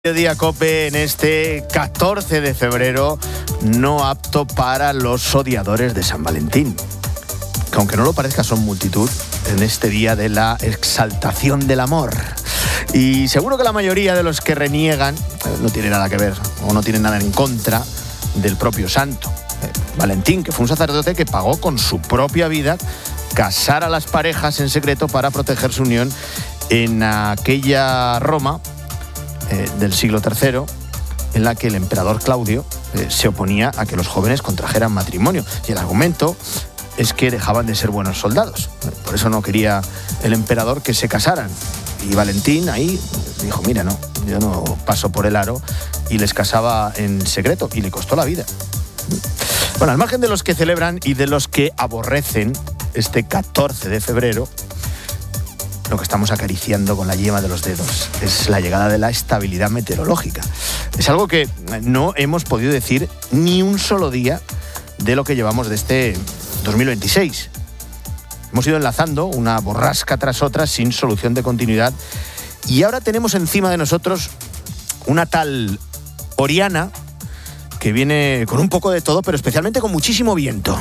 Día COPE en este 14 de febrero, no apto para los odiadores de San Valentín. Que aunque no lo parezca, son multitud en este día de la exaltación del amor. Y seguro que la mayoría de los que reniegan no tiene nada que ver o no tienen nada en contra del propio santo. Valentín, que fue un sacerdote que pagó con su propia vida casar a las parejas en secreto para proteger su unión en aquella Roma del siglo III, en la que el emperador Claudio se oponía a que los jóvenes contrajeran matrimonio. Y el argumento es que dejaban de ser buenos soldados. Por eso no quería el emperador que se casaran. Y Valentín ahí dijo, mira, no, yo no paso por el aro, y les casaba en secreto, y le costó la vida. Bueno, al margen de los que celebran y de los que aborrecen este 14 de febrero, lo que estamos acariciando con la yema de los dedos es la llegada de la estabilidad meteorológica. Es algo que no hemos podido decir ni un solo día de lo que llevamos de este 2026. Hemos ido enlazando una borrasca tras otra sin solución de continuidad, y ahora tenemos encima de nosotros una tal Oriana que viene con un poco de todo, pero especialmente con muchísimo viento.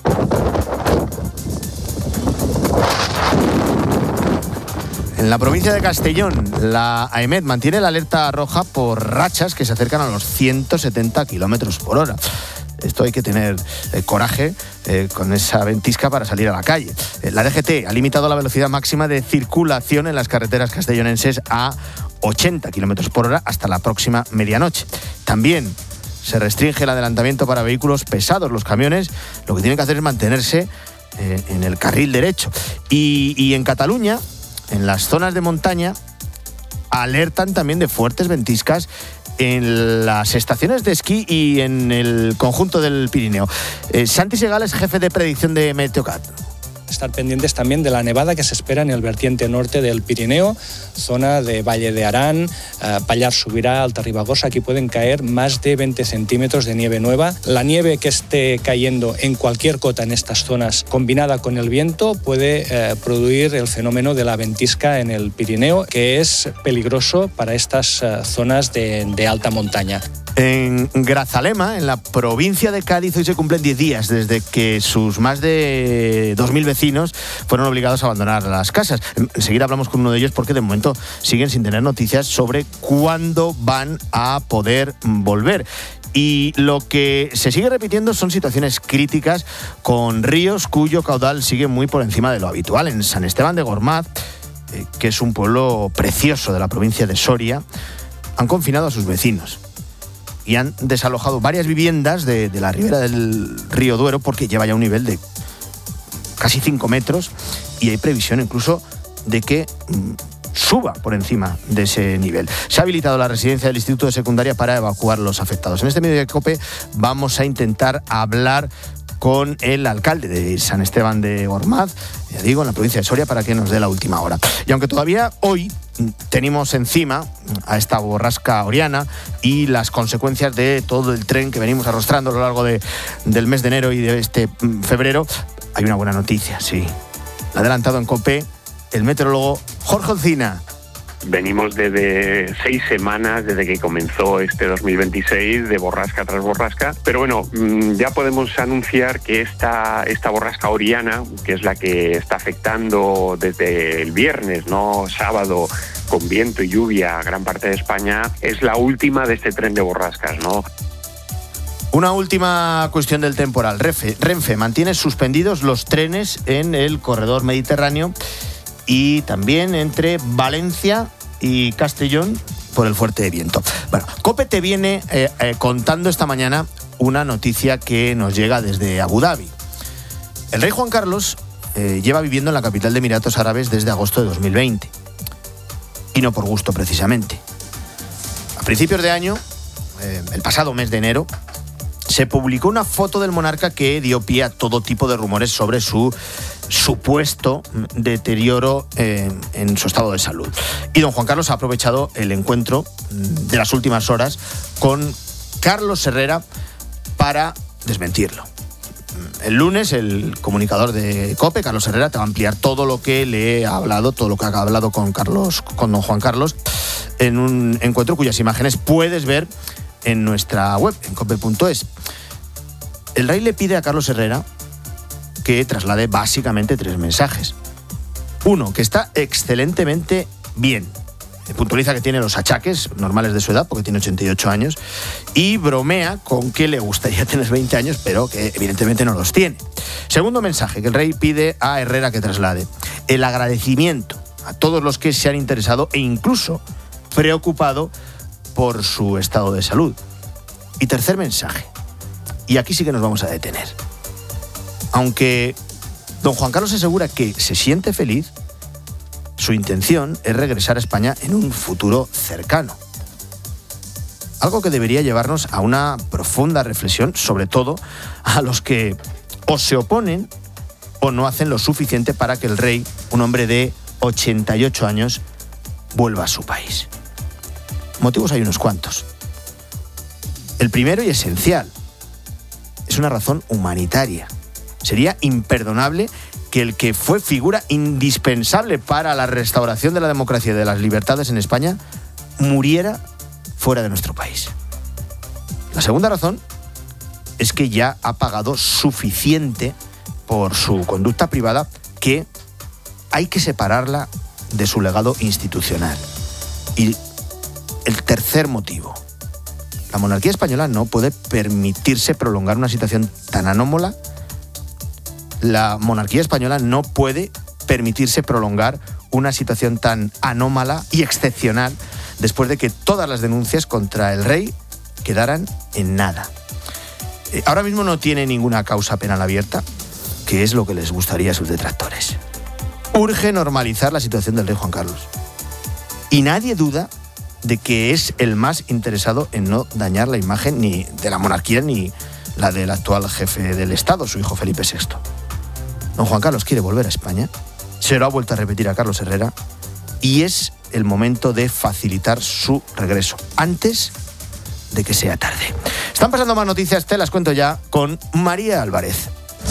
En la provincia de Castellón, la AEMET mantiene la alerta roja por rachas que se acercan a los 170 kilómetros por hora. Esto hay que tener coraje con esa ventisca para salir a la calle. La DGT ha limitado la velocidad máxima de circulación en las carreteras castellonenses a 80 kilómetros por hora hasta la próxima medianoche. También se restringe el adelantamiento para vehículos pesados. Los camiones lo que tienen que hacer es mantenerse en el carril derecho. Y en Cataluña, en las zonas de montaña, alertan también de fuertes ventiscas en las estaciones de esquí y en el conjunto del Pirineo. Santi Segal es jefe de predicción de Meteocat. Estar pendientes también de la nevada que se espera en el vertiente norte del Pirineo, zona de Valle de Arán, Pallars Sobirà, Alta Ribagorça. Aquí pueden caer más de 20 centímetros de nieve nueva. La nieve que esté cayendo en cualquier cota en estas zonas, combinada con el viento, puede producir el fenómeno de la ventisca en el Pirineo, que es peligroso para estas zonas de alta montaña. En Grazalema, en la provincia de Cádiz, hoy se cumplen 10 días desde que sus más de 2.000 vecinos fueron obligados a abandonar las casas. Enseguida hablamos con uno de ellos porque de momento siguen sin tener noticias sobre cuándo van a poder volver. Y lo que se sigue repitiendo son situaciones críticas con ríos cuyo caudal sigue muy por encima de lo habitual. En San Esteban de Gormaz, que es un pueblo precioso de la provincia de Soria, han confinado a sus vecinos y han desalojado varias viviendas de la ribera del río Duero porque lleva ya un nivel de casi 5 metros y hay previsión incluso de que suba por encima de ese nivel. Se ha habilitado la residencia del Instituto de Secundaria para evacuar los afectados. En este medio de COPE vamos a intentar hablar con el alcalde de San Esteban de Gormaz, ya digo, en la provincia de Soria, para que nos dé la última hora. Y aunque todavía hoy tenemos encima a esta borrasca Oriana y las consecuencias de todo el tren que venimos arrastrando a lo largo del mes de enero y de este febrero, hay una buena noticia, sí. La ha adelantado en COPE el meteorólogo Jorge Olcina. Venimos desde 6 semanas desde que comenzó este 2026 de borrasca tras borrasca, pero bueno, ya podemos anunciar que esta borrasca Oriana, que es la que está afectando desde el viernes, ¿no? Sábado, con viento y lluvia a gran parte de España, es la última de este tren de borrascas, ¿no? Una última cuestión del temporal. Renfe mantiene suspendidos los trenes en el corredor mediterráneo y también entre Valencia y Castellón por el fuerte viento. Bueno, COPE te viene contando esta mañana una noticia que nos llega desde Abu Dhabi. El rey Juan Carlos lleva viviendo en la capital de Emiratos Árabes desde agosto de 2020. Y no por gusto, precisamente. A principios de año, el pasado mes de enero, se publicó una foto del monarca que dio pie a todo tipo de rumores sobre su supuesto deterioro en su estado de salud. Y don Juan Carlos ha aprovechado el encuentro de las últimas horas con Carlos Herrera para desmentirlo. El lunes el comunicador de COPE, Carlos Herrera, te va a ampliar todo lo que le ha hablado, todo lo que ha hablado con don Juan Carlos. en un encuentro cuyas imágenes puedes ver en nuestra web, en cope.es. El rey le pide a Carlos Herrera que traslade básicamente 3 mensajes. Uno, que está excelentemente bien. Puntualiza que tiene los achaques normales de su edad, porque tiene 88 años, y bromea con que le gustaría tener 20 años, pero que evidentemente no los tiene. Segundo mensaje que el rey pide a Herrera que traslade: el agradecimiento a todos los que se han interesado e incluso preocupado por su estado de salud. Y tercer mensaje, y aquí sí que nos vamos a detener. Aunque don Juan Carlos asegura que se siente feliz, su intención es regresar a España en un futuro cercano. Algo que debería llevarnos a una profunda reflexión, sobre todo a los que o se oponen o no hacen lo suficiente para que el rey, un hombre de 88 años, vuelva a su país. Motivos hay unos cuantos. El primero y esencial es una razón humanitaria. Sería imperdonable que el que fue figura indispensable para la restauración de la democracia y de las libertades en España muriera fuera de nuestro país. La segunda razón es que ya ha pagado suficiente por su conducta privada, que hay que separarla de su legado institucional. Y el tercer motivo: la monarquía española no puede permitirse prolongar una situación tan anómala. La monarquía española no puede permitirse prolongar una situación tan anómala y excepcional después de que todas las denuncias contra el rey quedaran en nada. Ahora mismo no tiene ninguna causa penal abierta, que es lo que les gustaría a sus detractores. Urge normalizar la situación del rey Juan Carlos. Y nadie duda de que es el más interesado en no dañar la imagen ni de la monarquía ni la del actual jefe del Estado, su hijo Felipe VI. Don Juan Carlos quiere volver a España, se lo ha vuelto a repetir a Carlos Herrera, y es el momento de facilitar su regreso, antes de que sea tarde. Están pasando más noticias, te las cuento ya con María Álvarez.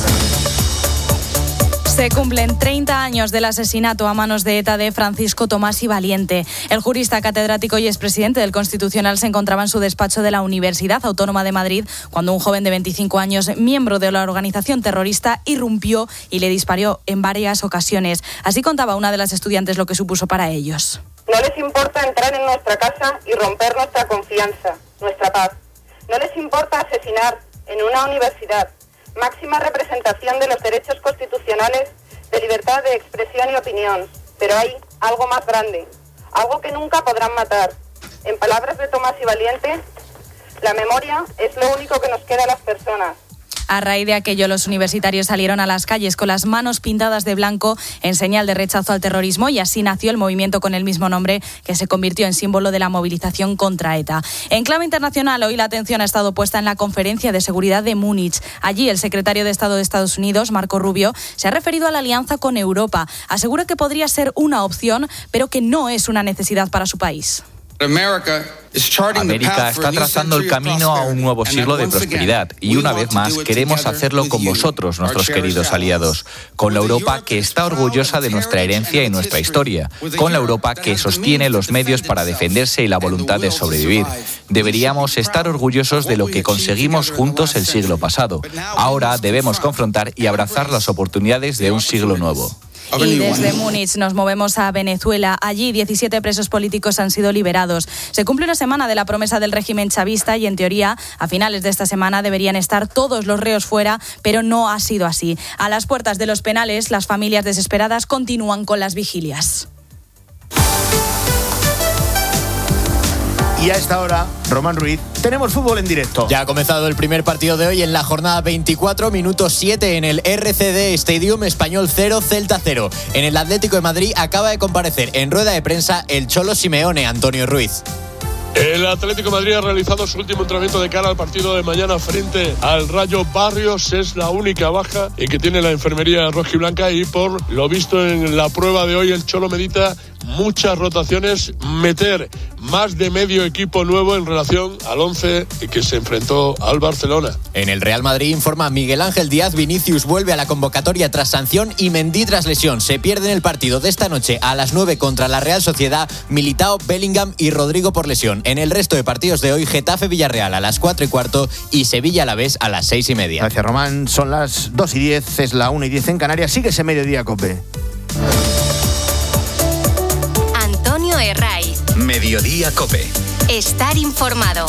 Se cumplen 30 años del asesinato a manos de ETA de Francisco Tomás y Valiente. El jurista catedrático y expresidente del Constitucional se encontraba en su despacho de la Universidad Autónoma de Madrid cuando un joven de 25 años, miembro de la organización terrorista, irrumpió y le disparó en varias ocasiones. Así contaba una de las estudiantes lo que supuso para ellos. No les importa entrar en nuestra casa y romper nuestra confianza, nuestra paz. No les importa asesinar en una universidad, máxima representación de los derechos constitucionales de libertad de expresión y opinión. Pero hay algo más grande, algo que nunca podrán matar. En palabras de Tomás y Valiente, la memoria es lo único que nos queda a las personas. A raíz de aquello, los universitarios salieron a las calles con las manos pintadas de blanco en señal de rechazo al terrorismo, y así nació el movimiento con el mismo nombre, que se convirtió en símbolo de la movilización contra ETA. En clave internacional, hoy la atención ha estado puesta en la Conferencia de Seguridad de Múnich. Allí, el secretario de Estado de Estados Unidos, Marco Rubio, se ha referido a la alianza con Europa. Asegura que podría ser una opción, pero que no es una necesidad para su país. América está trazando el camino a un nuevo siglo de prosperidad, y una vez más queremos hacerlo con vosotros, nuestros queridos aliados, con la Europa que está orgullosa de nuestra herencia y nuestra historia, con la Europa que sostiene los medios para defenderse y la voluntad de sobrevivir. Deberíamos estar orgullosos de lo que conseguimos juntos el siglo pasado. Ahora debemos confrontar y abrazar las oportunidades de un siglo nuevo. Y desde Múnich nos movemos a Venezuela. Allí 17 presos políticos han sido liberados. Se cumple una semana de la promesa del régimen chavista y, en teoría, a finales de esta semana deberían estar todos los reos fuera, pero no ha sido así. A las puertas de los penales, las familias desesperadas continúan con las vigilias. Y a esta hora, Román Ruiz, tenemos fútbol en directo. Ya ha comenzado el primer partido de hoy en la jornada 24, minuto 7 en el RCD Stadium, Español 0, Celta 0. En el Atlético de Madrid acaba de comparecer en rueda de prensa el Cholo Simeone, Antonio Ruiz. El Atlético de Madrid ha realizado su último entrenamiento de cara al partido de mañana frente al Rayo. Barrios es la única baja que tiene la enfermería rojiblanca, y por lo visto en la prueba de hoy el Cholo medita muchas rotaciones, meter más de medio equipo nuevo en relación al 11 que se enfrentó al Barcelona. En el Real Madrid informa Miguel Ángel Díaz, Vinicius vuelve a la convocatoria tras sanción y Mendy tras lesión. Se pierden el partido de esta noche a las 9 contra la Real Sociedad, Militao, Bellingham y Rodrigo por lesión. En el resto de partidos de hoy, Getafe-Villarreal a las 4:15 y Sevilla-Alavés a las 6:30. Gracias, Román. Son las 2:10, es la 1:10 en Canarias. Sigue ese Mediodía Cope. Antonio Herraiz. Mediodía Cope. Estar informado.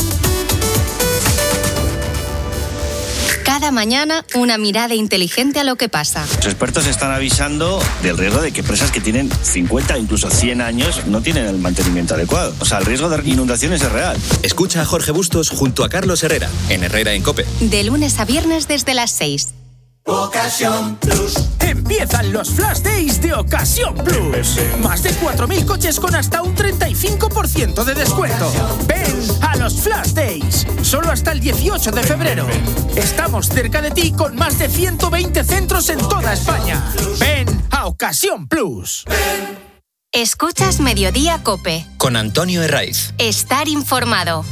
Cada mañana, una mirada inteligente a lo que pasa. Los expertos están avisando del riesgo de que presas que tienen 50, incluso 100 años, no tienen el mantenimiento adecuado. O sea, el riesgo de inundaciones es real. Escucha a Jorge Bustos junto a Carlos Herrera, en Herrera en Cope. De lunes a viernes desde las 6. Ocasión Plus. Empiezan los Flash Days de Ocasión Plus. Más de 4.000 coches con hasta un 35% de descuento. Ven a los Flash Days. Solo hasta el 18 de febrero. Estamos cerca de ti con más de 120 centros en toda España. Ven a Ocasión Plus. Escuchas Mediodía Cope. Con Antonio Herraiz. Estar informado.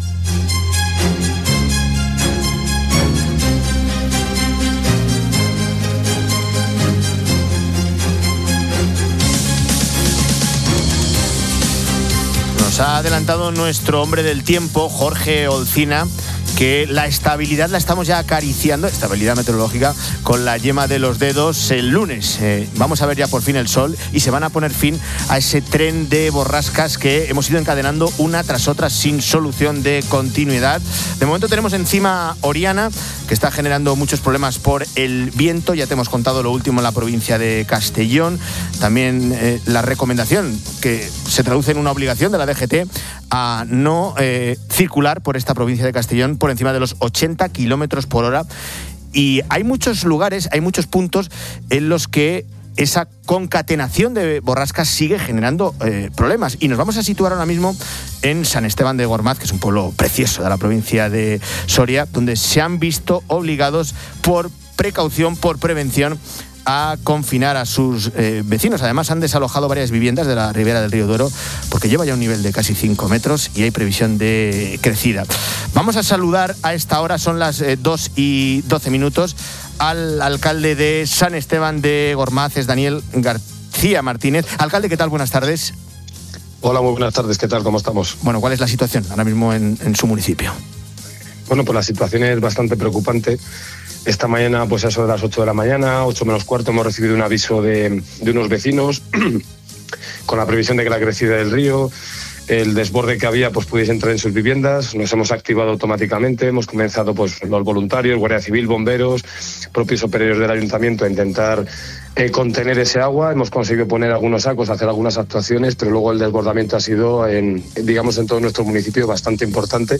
Nos ha adelantado nuestro hombre del tiempo, Jorge Olcina, que la estabilidad la estamos ya acariciando, estabilidad meteorológica, con la yema de los dedos el lunes. Vamos a ver ya por fin el sol y se van a poner fin a ese tren de borrascas que hemos ido encadenando una tras otra sin solución de continuidad. De momento tenemos encima Oriana, que está generando muchos problemas por el viento. Ya te hemos contado lo último en la provincia de Castellón. También la recomendación, que se traduce en una obligación de la DGT, a no circular por esta provincia de Castellón por encima de los 80 kilómetros por hora. Y hay muchos lugares, hay muchos puntos en los que esa concatenación de borrascas sigue generando problemas. Y nos vamos a situar ahora mismo en San Esteban de Gormaz, que es un pueblo precioso de la provincia de Soria, donde se han visto obligados por precaución, por prevención, a confinar a sus vecinos. Además, han desalojado varias viviendas de la ribera del río Duero porque lleva ya un nivel de casi 5 metros y hay previsión de crecida. Vamos a saludar a esta hora, son las 2:12, al alcalde de San Esteban de Gormaz, es Daniel García Martínez. Alcalde, ¿qué tal? Buenas tardes. Hola, muy buenas tardes. ¿Qué tal? ¿Cómo estamos? Bueno, ¿cuál es la situación ahora mismo en su municipio? Bueno, pues la situación es bastante preocupante. Esta mañana, pues a eso de las 8 de la mañana, 8 menos cuarto, hemos recibido un aviso de unos vecinos con la previsión de que la crecida del río, el desborde que había, pues pudiese entrar en sus viviendas. Nos hemos activado automáticamente, hemos comenzado pues los voluntarios, Guardia Civil, bomberos, propios operarios del ayuntamiento a intentar contener ese agua. Hemos conseguido poner algunos sacos, hacer algunas actuaciones, pero luego el desbordamiento ha sido, en todo nuestro municipio, bastante importante.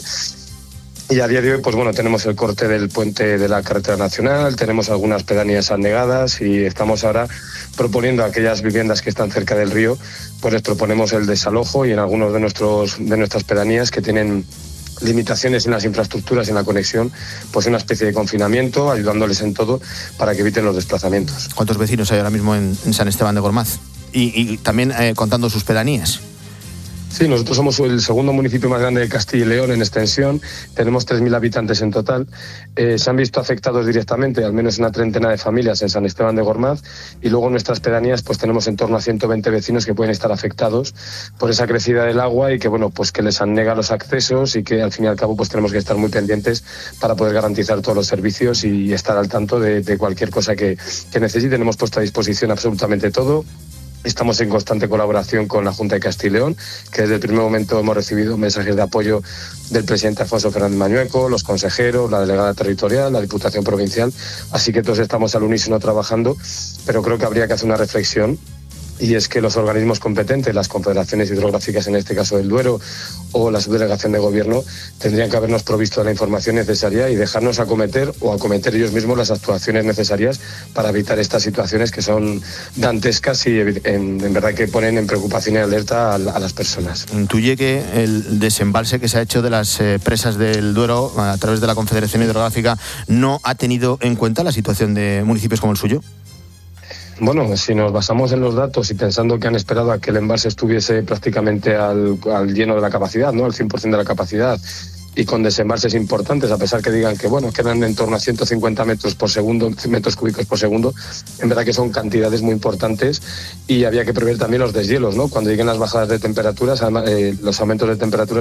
Y a día de hoy, pues bueno, tenemos el corte del puente de la carretera nacional, tenemos algunas pedanías anegadas y estamos ahora proponiendo a aquellas viviendas que están cerca del río, pues les proponemos el desalojo, y en algunos de nuestras pedanías que tienen limitaciones en las infraestructuras y en la conexión, pues una especie de confinamiento, ayudándoles en todo para que eviten los desplazamientos. ¿Cuántos vecinos hay ahora mismo en San Esteban de Gormaz? Y también contando sus pedanías. Sí, nosotros somos el segundo municipio más grande de Castilla y León en extensión, tenemos 3.000 habitantes en total. Se han visto afectados directamente al menos una treintena de familias en San Esteban de Gormaz, y luego en nuestras pedanías pues tenemos en torno a 120 vecinos que pueden estar afectados por esa crecida del agua y que bueno, pues que les anega los accesos, y que al fin y al cabo pues tenemos que estar muy pendientes para poder garantizar todos los servicios y estar al tanto de cualquier cosa que necesiten. Hemos puesto a disposición absolutamente todo. Estamos en constante colaboración con la Junta de Castilla y León, que desde el primer momento hemos recibido mensajes de apoyo del presidente Alfonso Fernández Mañueco, los consejeros, la delegada territorial, la Diputación Provincial, así que todos estamos al unísono trabajando, pero creo que habría que hacer una reflexión, y es que los organismos competentes, las confederaciones hidrográficas, en este caso del Duero, o la subdelegación de gobierno, tendrían que habernos provisto de la información necesaria y dejarnos acometer ellos mismos las actuaciones necesarias para evitar estas situaciones que son dantescas y en verdad que ponen en preocupación y alerta a las personas. Intuye que el desembalse que se ha hecho de las presas del Duero a través de la Confederación Hidrográfica no ha tenido en cuenta la situación de municipios como el suyo. Bueno, si nos basamos en los datos y pensando que han esperado a que el embalse estuviese prácticamente al lleno de la capacidad, ¿no? Al 100% de la capacidad, y con desembalses importantes, a pesar que digan que bueno, quedan en torno a 150 metros cúbicos por segundo, en verdad que son cantidades muy importantes, y había que prever también los deshielos, ¿no? Cuando lleguen las bajadas de temperaturas, los aumentos de temperatura,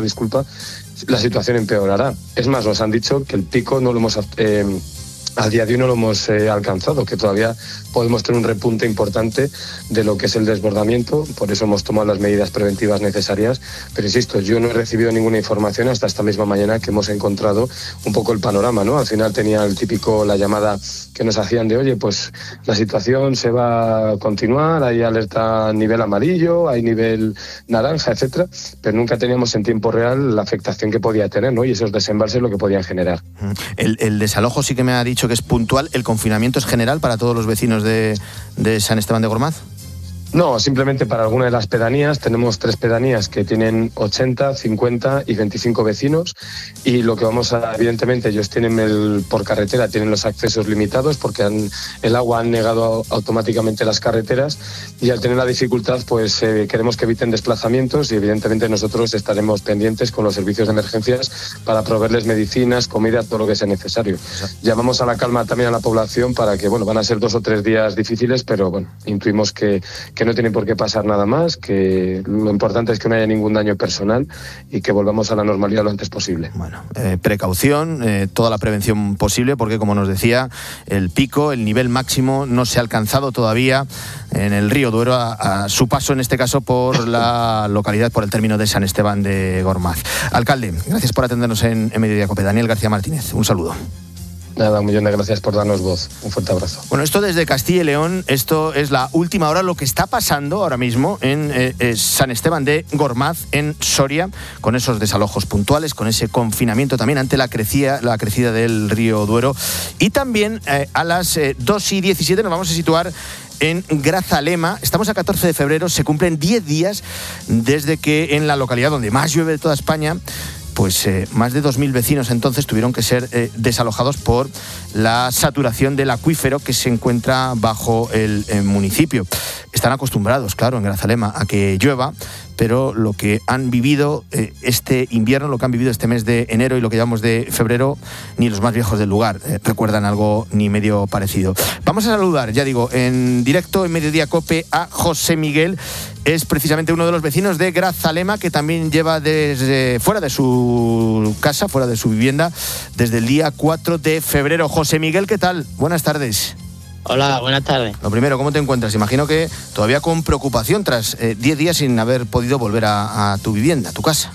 la situación empeorará. Es más, nos han dicho que el pico no lo hemos a día de hoy no lo hemos alcanzado, que todavía podemos tener un repunte importante de lo que es el desbordamiento. Por eso hemos tomado las medidas preventivas necesarias, pero insisto, yo no he recibido ninguna información hasta esta misma mañana que hemos encontrado un poco el panorama, ¿no? Al final tenía la llamada que nos hacían de, oye, pues la situación se va a continuar, hay alerta a nivel amarillo, hay nivel naranja, etcétera, pero nunca teníamos en tiempo real la afectación que podía tener, ¿no? Y esos desembalses lo que podían generar. El desalojo sí que me ha dicho que es puntual. ¿El confinamiento es general para todos los vecinos de San Esteban de Gormaz? No, simplemente para alguna de las pedanías. Tenemos 3 pedanías que tienen 80, 50 y 25 vecinos, y lo que vamos a, evidentemente, ellos tienen por carretera, tienen los accesos limitados porque el agua han negado automáticamente las carreteras, y al tener la dificultad, pues queremos que eviten desplazamientos, y evidentemente nosotros estaremos pendientes con los servicios de emergencias para proveerles medicinas, comida, todo lo que sea necesario. Llamamos a la calma también a la población para que, bueno, van a ser 2 o 3 días difíciles, pero bueno, intuimos que no tiene por qué pasar nada más, que lo importante es que no haya ningún daño personal y que volvamos a la normalidad lo antes posible. Bueno, precaución, toda la prevención posible, porque como nos decía, el pico, el nivel máximo no se ha alcanzado todavía en el río Duero a su paso, en este caso por la localidad, por el término de San Esteban de Gormaz. Alcalde, gracias por atendernos en Mediodía Cope. Daniel García Martínez, un saludo. Nada, un millón de gracias por darnos voz. Un fuerte abrazo. Bueno, esto desde Castilla y León, esto es la última hora, lo que está pasando ahora mismo en San Esteban de Gormaz, en Soria, con esos desalojos puntuales, con ese confinamiento también ante la crecida del río Duero. Y también a las 2:17 nos vamos a situar en Grazalema. Estamos a 14 de febrero, se cumplen 10 días desde que en la localidad donde más llueve de toda España, pues más de 2.000 vecinos entonces tuvieron que ser desalojados por la saturación del acuífero que se encuentra bajo el municipio. Están acostumbrados, claro, en Grazalema a que llueva, pero lo que han vivido este invierno, lo que han vivido este mes de enero y lo que llevamos de febrero, ni los más viejos del lugar recuerdan algo ni medio parecido. Vamos a saludar, ya digo, en directo en Mediodía Cope a José Miguel. Es precisamente uno de los vecinos de Grazalema, que también lleva desde fuera de su casa, fuera de su vivienda, desde el día 4 de febrero. José Miguel, ¿qué tal? Buenas tardes. Hola, buenas tardes. Lo primero, ¿cómo te encuentras? Imagino que todavía con preocupación tras 10 días sin haber podido volver a tu vivienda, a tu casa.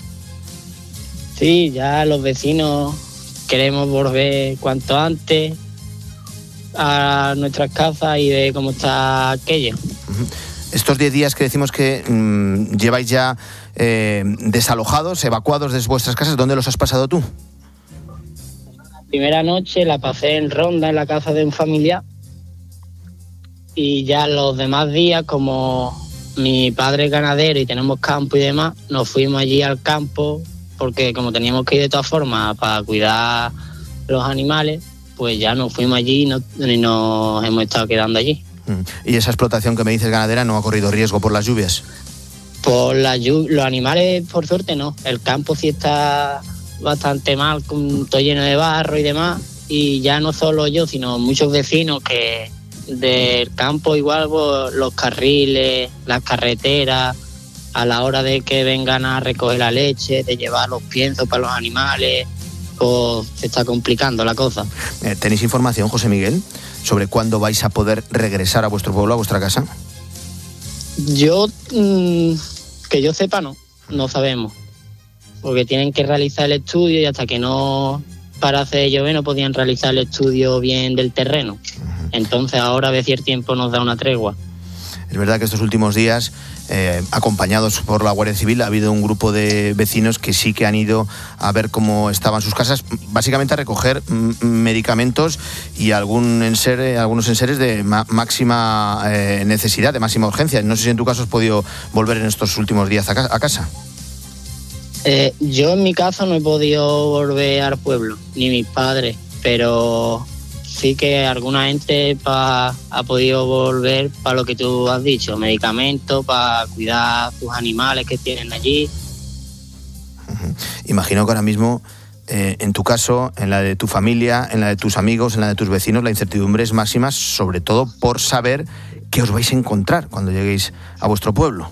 Sí, ya los vecinos queremos volver cuanto antes a nuestras casas y ver cómo está aquello. Estos 10 días que decimos que lleváis ya desalojados, evacuados de vuestras casas, ¿dónde los has pasado tú? La primera noche la pasé en Ronda, en la casa de un familiar. Y ya los demás días, como mi padre es ganadero y tenemos campo y demás, nos fuimos allí al campo, porque como teníamos que ir de todas formas para cuidar los animales, pues ya nos fuimos allí y nos hemos estado quedando allí. ¿Y esa explotación que me dices ganadera no ha corrido riesgo por las lluvias? Por los animales, por suerte, no. El campo sí está bastante mal, todo lleno de barro y demás. Y ya no solo yo, sino muchos vecinos que del campo igual, pues, los carriles, las carreteras, a la hora de que vengan a recoger la leche, de llevar los piensos para los animales, pues se está complicando la cosa. ¿Tenéis información, José Miguel, sobre cuándo vais a poder regresar a vuestro pueblo, a vuestra casa? Yo, que yo sepa, no sabemos, porque tienen que realizar el estudio y hasta que no parase de llover no podían realizar el estudio bien del terreno. Entonces ahora a ver si el tiempo nos da una tregua. Es verdad que estos últimos días, acompañados por la Guardia Civil, ha habido un grupo de vecinos que sí que han ido a ver cómo estaban sus casas, básicamente a recoger medicamentos y algunos enseres de máxima necesidad, de máxima urgencia. No sé si en tu caso has podido volver en estos últimos días a casa. Yo en mi caso no he podido volver al pueblo, ni mis padres, pero sí que alguna gente ha podido volver para lo que tú has dicho, medicamentos para cuidar tus animales que tienen allí. Imagino que ahora mismo, en tu caso, en la de tu familia, en la de tus amigos, en la de tus vecinos, la incertidumbre es máxima, sobre todo por saber qué os vais a encontrar cuando lleguéis a vuestro pueblo.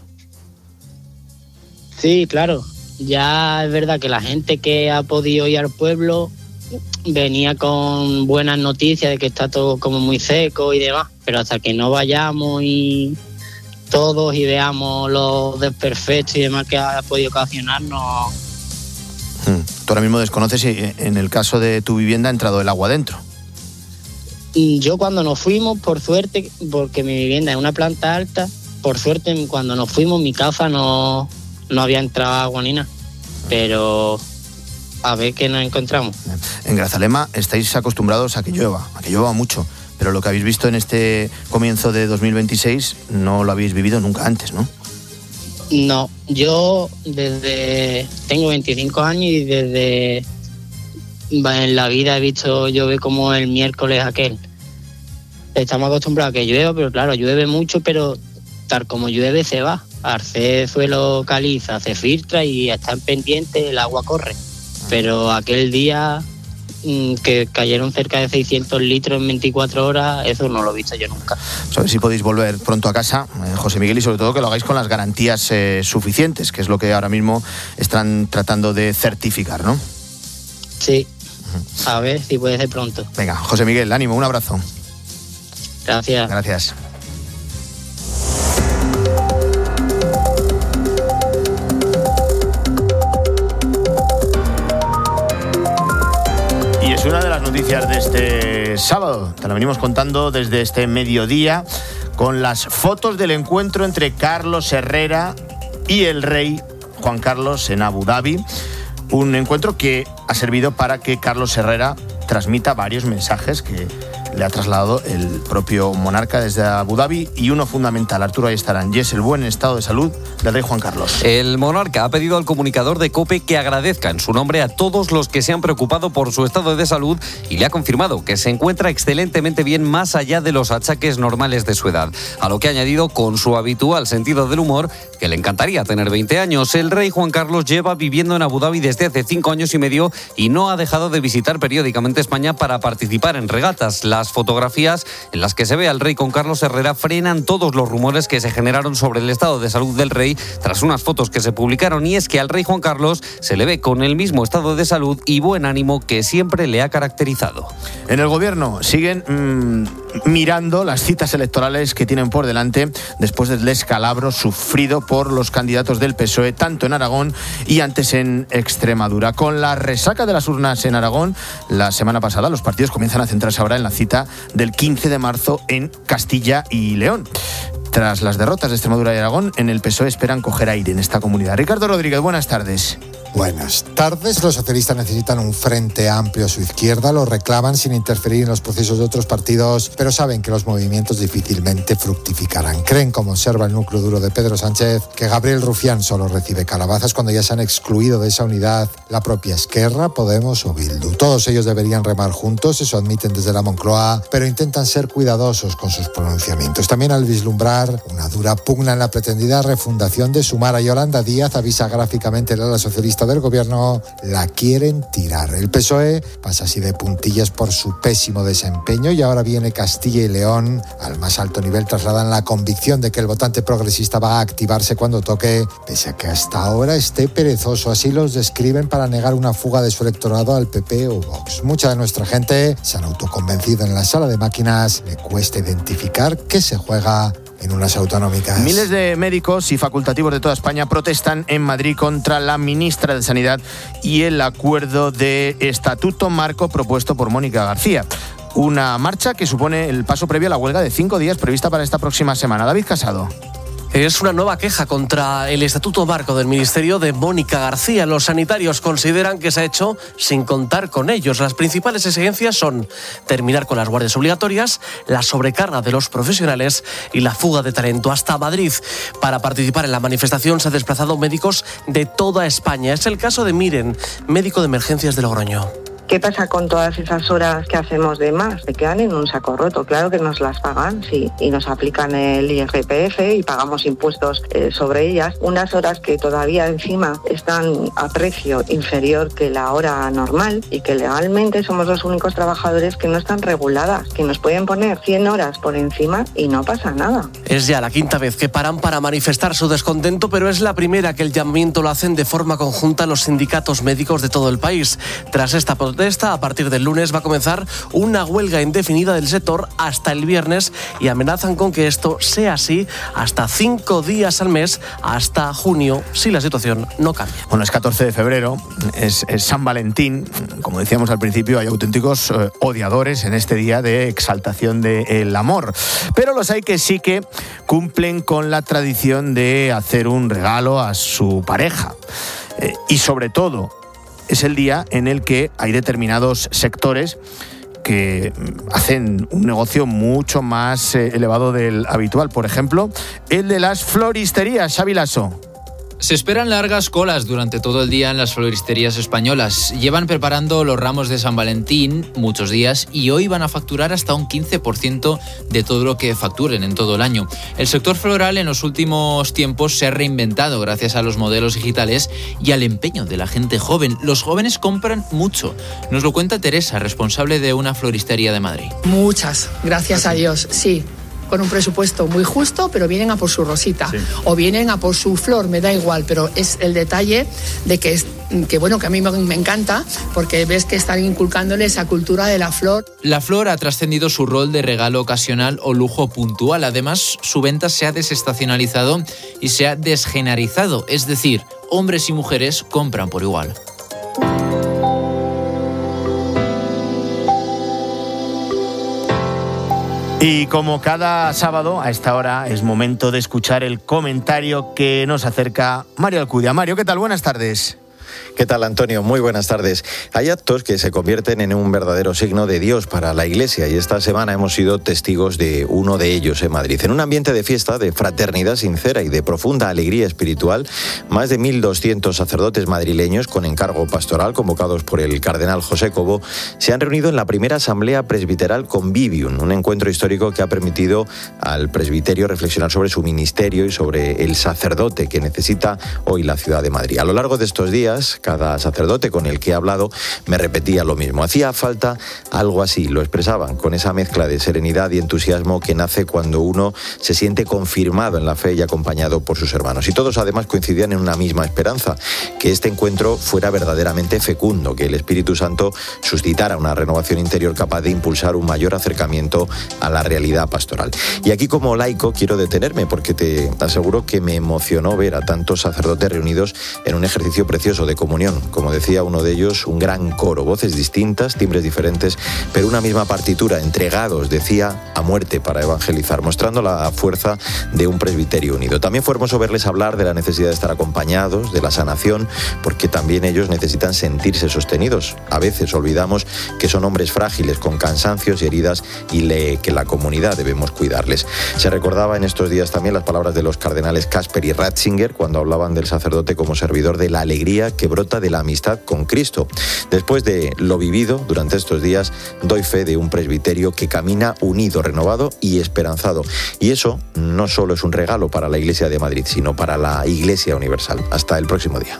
Sí, claro. Ya es verdad que la gente que ha podido ir al pueblo venía con buenas noticias de que está todo como muy seco y demás, pero hasta que no vayamos y todos y veamos los desperfectos y demás que ha podido ocasionarnos. Tú ahora mismo desconoces si en el caso de tu vivienda ha entrado el agua dentro. Yo cuando nos fuimos, por suerte, porque mi vivienda es una planta alta, por suerte cuando nos fuimos mi casa no había entrado agua ni nada, pero a ver qué nos encontramos. En Grazalema estáis acostumbrados a que llueva mucho, pero lo que habéis visto en este comienzo de 2026 no lo habéis vivido nunca antes, ¿no? No, yo tengo 25 años y desde en la vida he visto llover como el miércoles aquel. Estamos acostumbrados a que llueva, pero claro, llueve mucho, pero tal como llueve se va. Al ser suelo caliza, se filtra y están pendientes, el agua corre. Pero aquel día que cayeron cerca de 600 litros en 24 horas, eso no lo he visto yo nunca. A ver si podéis volver pronto a casa, José Miguel, y sobre todo que lo hagáis con las garantías suficientes, que es lo que ahora mismo están tratando de certificar, ¿no? Sí, a ver si puede ser pronto. Venga, José Miguel, ánimo, un abrazo. Gracias. Gracias. Y es una de las noticias de este sábado. Te la venimos contando desde este mediodía con las fotos del encuentro entre Carlos Herrera y el rey Juan Carlos en Abu Dhabi. Un encuentro que ha servido para que Carlos Herrera transmita varios mensajes que le ha trasladado el propio monarca desde Abu Dhabi, y uno fundamental, Arturo Ayestarán, y es el buen estado de salud del rey Juan Carlos. El monarca ha pedido al comunicador de COPE que agradezca en su nombre a todos los que se han preocupado por su estado de salud y le ha confirmado que se encuentra excelentemente bien más allá de los achaques normales de su edad. A lo que ha añadido con su habitual sentido del humor que le encantaría tener 20 años. El rey Juan Carlos lleva viviendo en Abu Dhabi desde hace 5 años y medio y no ha dejado de visitar periódicamente España para participar en regatas. Las fotografías en las que se ve al rey con Carlos Herrera frenan todos los rumores que se generaron sobre el estado de salud del rey tras unas fotos que se publicaron, y es que al rey Juan Carlos se le ve con el mismo estado de salud y buen ánimo que siempre le ha caracterizado. En el gobierno siguen mirando las citas electorales que tienen por delante después del descalabro sufrido por los candidatos del PSOE, tanto en Aragón y antes en Extremadura. Con la resaca de las urnas en Aragón la semana pasada, los partidos comienzan a centrarse ahora en la cita del 15 de marzo en Castilla y León. Tras las derrotas de Extremadura y Aragón, en el PSOE esperan coger aire en esta comunidad. Ricardo Rodríguez, buenas tardes. Buenas tardes. Los socialistas necesitan un frente amplio a su izquierda, lo reclaman sin interferir en los procesos de otros partidos, pero saben que los movimientos difícilmente fructificarán. Creen, como observa el núcleo duro de Pedro Sánchez, que Gabriel Rufián solo recibe calabazas cuando ya se han excluido de esa unidad la propia Esquerra, Podemos o Bildu. Todos ellos deberían remar juntos, eso admiten desde la Moncloa, pero intentan ser cuidadosos con sus pronunciamientos. También al vislumbrar una dura pugna en la pretendida refundación de Sumar, a Yolanda Díaz avisa gráficamente el ala socialista del gobierno, la quieren tirar. El PSOE pasa así de puntillas por su pésimo desempeño y ahora viene Castilla y León. Al más alto nivel trasladan la convicción de que el votante progresista va a activarse cuando toque, pese a que hasta ahora esté perezoso. Así los describen para negar una fuga de su electorado al PP o Vox. Mucha de nuestra gente se han autoconvencido en la sala de máquinas. Le cuesta identificar qué se juega en unas autonómicas. Miles de médicos y facultativos de toda España protestan en Madrid contra la ministra de Sanidad y el acuerdo de estatuto marco propuesto por Mónica García. Una marcha que supone el paso previo a la huelga de 5 días prevista para esta próxima semana. David Casado. Es una nueva queja contra el estatuto marco del Ministerio de Mónica García. Los sanitarios consideran que se ha hecho sin contar con ellos. Las principales exigencias son terminar con las guardias obligatorias, la sobrecarga de los profesionales y la fuga de talento. Hasta Madrid, para participar en la manifestación, se han desplazado médicos de toda España. Es el caso de Miren, médico de emergencias de Logroño. ¿Qué pasa con todas esas horas que hacemos de más? Se quedan en un saco roto. Claro que nos las pagan, sí, y nos aplican el IRPF y pagamos impuestos sobre ellas. Unas horas que todavía encima están a precio inferior que la hora normal y que legalmente somos los únicos trabajadores que no están reguladas, que nos pueden poner 100 horas por encima y no pasa nada. Es ya la quinta vez que paran para manifestar su descontento, pero es la primera que el llamamiento lo hacen de forma conjunta los sindicatos médicos de todo el país. Tras esta protesta, a partir del lunes va a comenzar una huelga indefinida del sector hasta el viernes y amenazan con que esto sea así hasta 5 días al mes, hasta junio, si la situación no cambia. Bueno, es 14 de febrero, es San Valentín. Como decíamos al principio, hay auténticos odiadores en este día de exaltación del amor. Pero los hay que sí que cumplen con la tradición de hacer un regalo a su pareja. Y sobre todo, es el día en el que hay determinados sectores que hacen un negocio mucho más elevado del habitual. Por ejemplo, el de las floristerías. Xavi Lasso. Se esperan largas colas durante todo el día en las floristerías españolas. Llevan preparando los ramos de San Valentín muchos días y hoy van a facturar hasta un 15% de todo lo que facturen en todo el año. El sector floral en los últimos tiempos se ha reinventado gracias a los modelos digitales y al empeño de la gente joven. Los jóvenes compran mucho. Nos lo cuenta Teresa, responsable de una floristería de Madrid. Muchas, gracias a Dios, sí. Con un presupuesto muy justo, pero vienen a por su rosita, sí, o vienen a por su flor, me da igual, pero es el detalle de que a mí me encanta, porque ves que están inculcándole esa cultura de la flor. La flor ha trascendido su rol de regalo ocasional o lujo puntual. Además, su venta se ha desestacionalizado y se ha desgenerizado, es decir, hombres y mujeres compran por igual. Y como cada sábado, a esta hora es momento de escuchar el comentario que nos acerca Mario Alcudia. Mario, ¿qué tal? Buenas tardes. ¿Qué tal, Antonio? Muy buenas tardes. Hay actos que se convierten en un verdadero signo de Dios para la Iglesia y esta semana hemos sido testigos de uno de ellos en Madrid. En un ambiente de fiesta, de fraternidad sincera y de profunda alegría espiritual, más de 1.200 sacerdotes madrileños con encargo pastoral convocados por el cardenal José Cobo se han reunido en la primera asamblea presbiteral Convivium, un encuentro histórico que ha permitido al presbiterio reflexionar sobre su ministerio y sobre el sacerdote que necesita hoy la ciudad de Madrid. A lo largo de estos días, cada sacerdote con el que he hablado me repetía lo mismo. Hacía falta algo así, lo expresaban con esa mezcla de serenidad y entusiasmo que nace cuando uno se siente confirmado en la fe y acompañado por sus hermanos. Y todos además coincidían en una misma esperanza, que este encuentro fuera verdaderamente fecundo, que el Espíritu Santo suscitara una renovación interior capaz de impulsar un mayor acercamiento a la realidad pastoral. Y aquí como laico quiero detenerme porque te aseguro que me emocionó ver a tantos sacerdotes reunidos en un ejercicio precioso de comunión. Como decía uno de ellos, un gran coro, voces distintas, timbres diferentes, pero una misma partitura, entregados, decía, a muerte para evangelizar, mostrando la fuerza de un presbiterio unido. También fue hermoso verles hablar de la necesidad de estar acompañados, de la sanación, porque también ellos necesitan sentirse sostenidos. A veces olvidamos que son hombres frágiles, con cansancios y heridas, y que la comunidad debemos cuidarles. Se recordaba en estos días también las palabras de los cardenales Casper y Ratzinger cuando hablaban del sacerdote como servidor de la alegría que brota de la amistad con Cristo. Después de lo vivido durante estos días, doy fe de un presbiterio que camina unido, renovado y esperanzado. Y eso no solo es un regalo para la Iglesia de Madrid, sino para la Iglesia universal. Hasta el próximo día.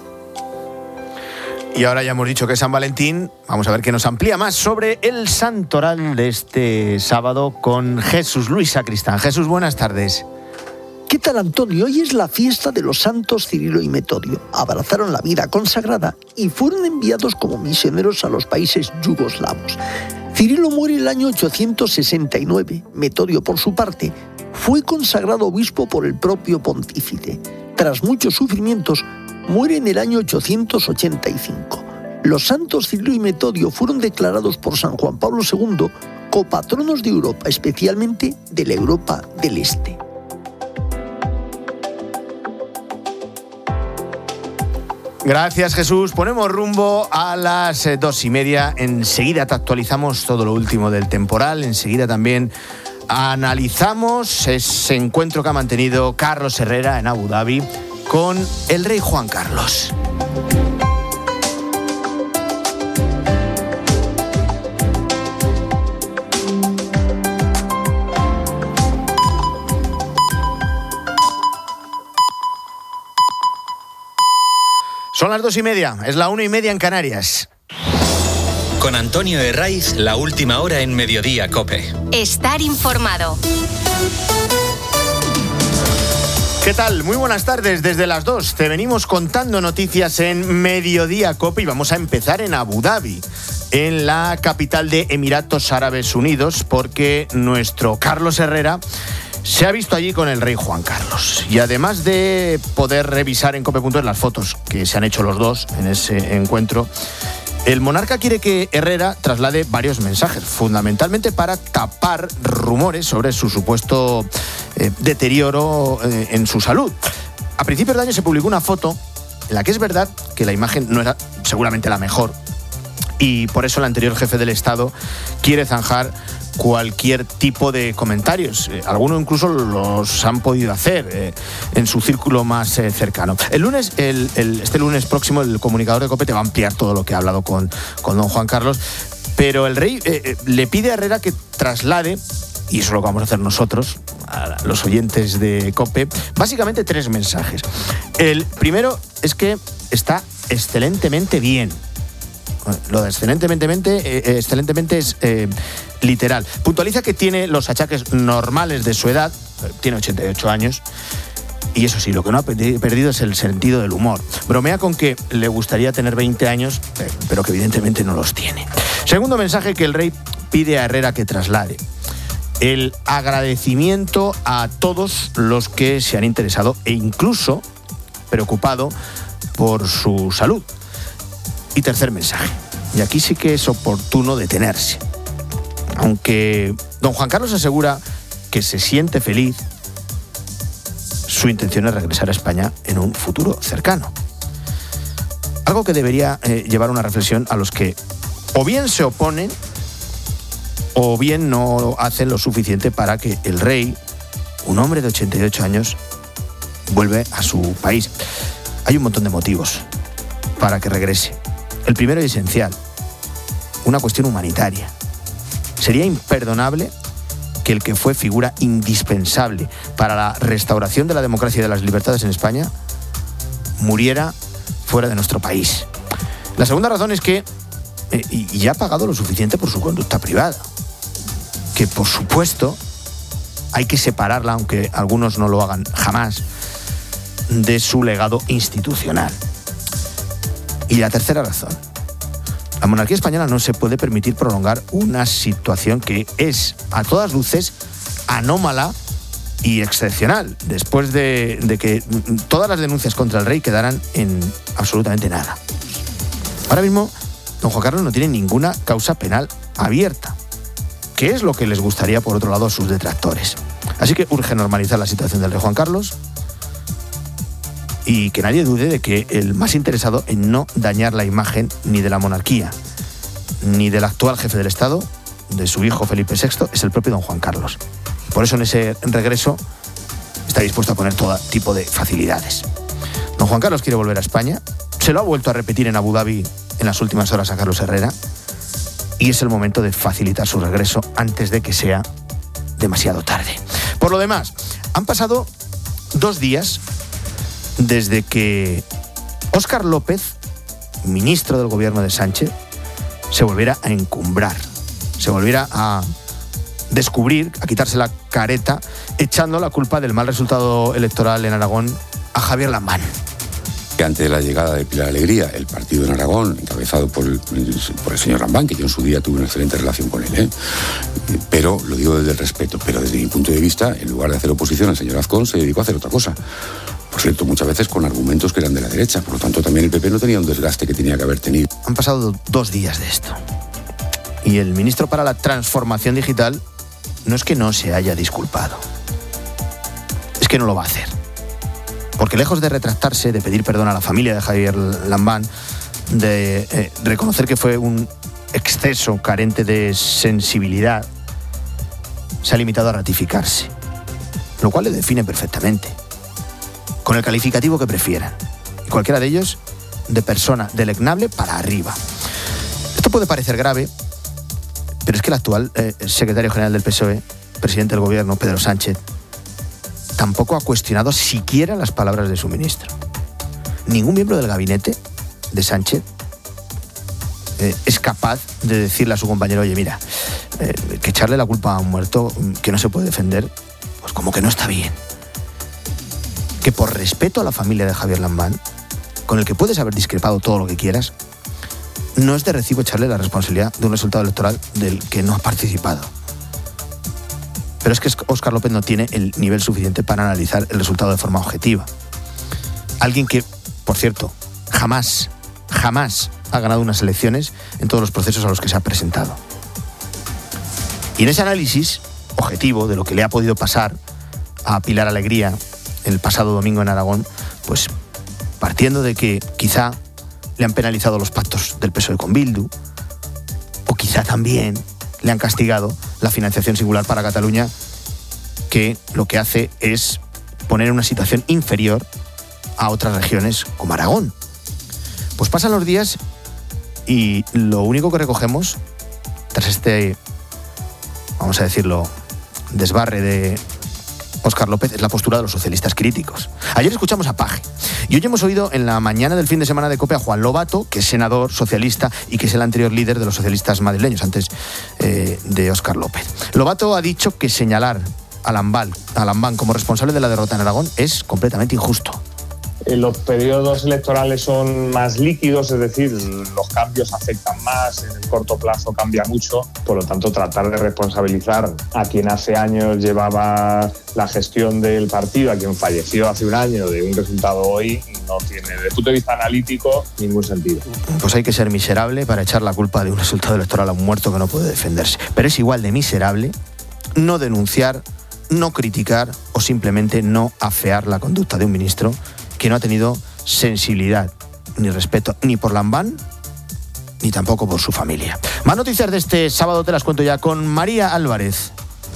Y ahora ya hemos dicho que es San Valentín, vamos a ver qué nos amplía más sobre el santoral de este sábado con Jesús Luis Sacristán. Jesús, buenas tardes. ¿Qué tal, Antonio? Hoy es la fiesta de los santos Cirilo y Metodio. Abrazaron la vida consagrada y fueron enviados como misioneros a los países yugoslavos. Cirilo muere en el año 869. Metodio, por su parte, fue consagrado obispo por el propio pontífice. Tras muchos sufrimientos, muere en el año 885. Los santos Cirilo y Metodio fueron declarados por San Juan Pablo II copatronos de Europa, especialmente de la Europa del Este. Gracias, Jesús. Ponemos rumbo a las 2:30. Enseguida te actualizamos todo lo último del temporal. Enseguida también analizamos ese encuentro que ha mantenido Carlos Herrera en Abu Dhabi con el rey Juan Carlos. las 2:30, es la 1:30 en Canarias. Con Antonio Herraiz, la última hora en Mediodía COPE. Estar informado. ¿Qué tal? Muy buenas tardes. Desde las 2 te venimos contando noticias en Mediodía COPE y vamos a empezar en Abu Dhabi, en la capital de Emiratos Árabes Unidos, porque nuestro Carlos Herrera se ha visto allí con el rey Juan Carlos. Y además de poder revisar en cope.es las fotos que se han hecho los dos en ese encuentro, el monarca quiere que Herrera traslade varios mensajes, fundamentalmente para tapar rumores sobre su supuesto deterioro en su salud. A principios de año se publicó una foto en la que es verdad que la imagen no era seguramente la mejor, y por eso el anterior jefe del Estado quiere zanjar cualquier tipo de comentarios. Algunos incluso los han podido hacer en su círculo más cercano. Este lunes próximo el comunicador de COPE te va a ampliar todo lo que ha hablado con don Juan Carlos, pero el rey le pide a Herrera que traslade, y eso es lo que vamos a hacer nosotros, a los oyentes de COPE, básicamente 3 mensajes. El primero es que está excelentemente bien. Lo de excelentemente es literal. Puntualiza que tiene los achaques normales de su edad, tiene 88 años, y eso sí, lo que no ha perdido es el sentido del humor. Bromea con que le gustaría tener 20 años, pero que evidentemente no los tiene. Segundo mensaje que el rey pide a Herrera que traslade: el agradecimiento a todos los que se han interesado e incluso preocupado por su salud. Y tercer mensaje, y aquí sí que es oportuno detenerse. Aunque don Juan Carlos asegura que se siente feliz, su intención es regresar a España en un futuro cercano. Algo que debería llevar una reflexión a los que o bien se oponen o bien no hacen lo suficiente para que el rey, un hombre de 88 años, vuelve a su país. Hay un montón de motivos para que regrese. El primero y esencial, una cuestión humanitaria. Sería imperdonable que el que fue figura indispensable para la restauración de la democracia y de las libertades en España muriera fuera de nuestro país. La segunda razón es que ya ha pagado lo suficiente por su conducta privada, que por supuesto hay que separarla, aunque algunos no lo hagan jamás, de su legado institucional. Y la tercera razón, la monarquía española no se puede permitir prolongar una situación que es, a todas luces, anómala y excepcional, después de que todas las denuncias contra el rey quedaran en absolutamente nada. Ahora mismo, don Juan Carlos no tiene ninguna causa penal abierta, que es lo que les gustaría, por otro lado, a sus detractores. Así que urge normalizar la situación del rey Juan Carlos, y que nadie dude de que el más interesado en no dañar la imagen ni de la monarquía, ni del actual jefe del Estado, de su hijo Felipe VI, es el propio don Juan Carlos. Por eso en ese regreso está dispuesto a poner todo tipo de facilidades. Don Juan Carlos quiere volver a España, se lo ha vuelto a repetir en Abu Dhabi en las últimas horas a Carlos Herrera, y es el momento de facilitar su regreso antes de que sea demasiado tarde. Por lo demás, han pasado 2 días desde que Óscar López, ministro del gobierno de Sánchez, se volviera a encumbrar, se volviera a descubrir, a quitarse la careta, echando la culpa del mal resultado electoral en Aragón a Javier Lambán. Que antes de la llegada de Pilar Alegría, el partido en Aragón, encabezado por el señor Lambán, que yo en su día tuve una excelente relación con él, pero lo digo desde el respeto, pero desde mi punto de vista, en lugar de hacer oposición al señor Azcón, se dedicó a hacer otra cosa. Por cierto, muchas veces con argumentos que eran de la derecha, por lo tanto también el PP no tenía un desgaste que tenía que haber tenido. Han pasado 2 días de esto, y el ministro para la Transformación Digital no es que no se haya disculpado, es que no lo va a hacer. Porque lejos de retractarse, de pedir perdón a la familia de Javier Lambán, de reconocer que fue un exceso carente de sensibilidad, se ha limitado a ratificarse, lo cual le define perfectamente, con el calificativo que prefieran, y cualquiera de ellos de persona deleznable para arriba. Esto puede parecer grave, pero es que el actual secretario general del PSOE, presidente del gobierno, Pedro Sánchez, tampoco ha cuestionado siquiera las palabras de su ministro. Ningún miembro del gabinete de Sánchez es capaz de decirle a su compañero, oye, mira, que echarle la culpa a un muerto que no se puede defender, pues como que no está bien. Que por respeto a la familia de Javier Lambán, con el que puedes haber discrepado todo lo que quieras, no es de recibo echarle la responsabilidad de un resultado electoral del que no ha participado. Pero es que Óscar López no tiene el nivel suficiente para analizar el resultado de forma objetiva. Alguien que, por cierto, jamás ha ganado unas elecciones en todos los procesos a los que se ha presentado. Y en ese análisis objetivo de lo que le ha podido pasar a Pilar Alegría el pasado domingo en Aragón, pues partiendo de que quizá le han penalizado los pactos del PSOE con Bildu, o quizá también le han castigado la financiación singular para Cataluña, que lo que hace es poner en una situación inferior a otras regiones como Aragón. Pues pasan los días y lo único que recogemos tras este, vamos a decirlo, desbarre de Óscar López es la postura de los socialistas críticos. Ayer escuchamos a Paje y hoy hemos oído en la mañana del fin de semana de COPE a Juan Lobato, que es senador socialista y que es el anterior líder de los socialistas madrileños antes de Óscar López. Lobato ha dicho que señalar a Lambán como responsable de la derrota en Aragón es completamente injusto. Los periodos electorales son más líquidos, es decir, los cambios afectan más, en el corto plazo cambia mucho, por lo tanto tratar de responsabilizar a quien hace años llevaba la gestión del partido, a quien falleció hace un año de un resultado hoy, no tiene desde el punto de vista analítico ningún sentido. Pues hay que ser miserable para echar la culpa de un resultado electoral a un muerto que no puede defenderse, pero es igual de miserable no denunciar, no criticar o simplemente no afear la conducta de un ministro que no ha tenido sensibilidad ni respeto ni por Lambán ni tampoco por su familia. Más noticias de este sábado te las cuento ya con María Álvarez.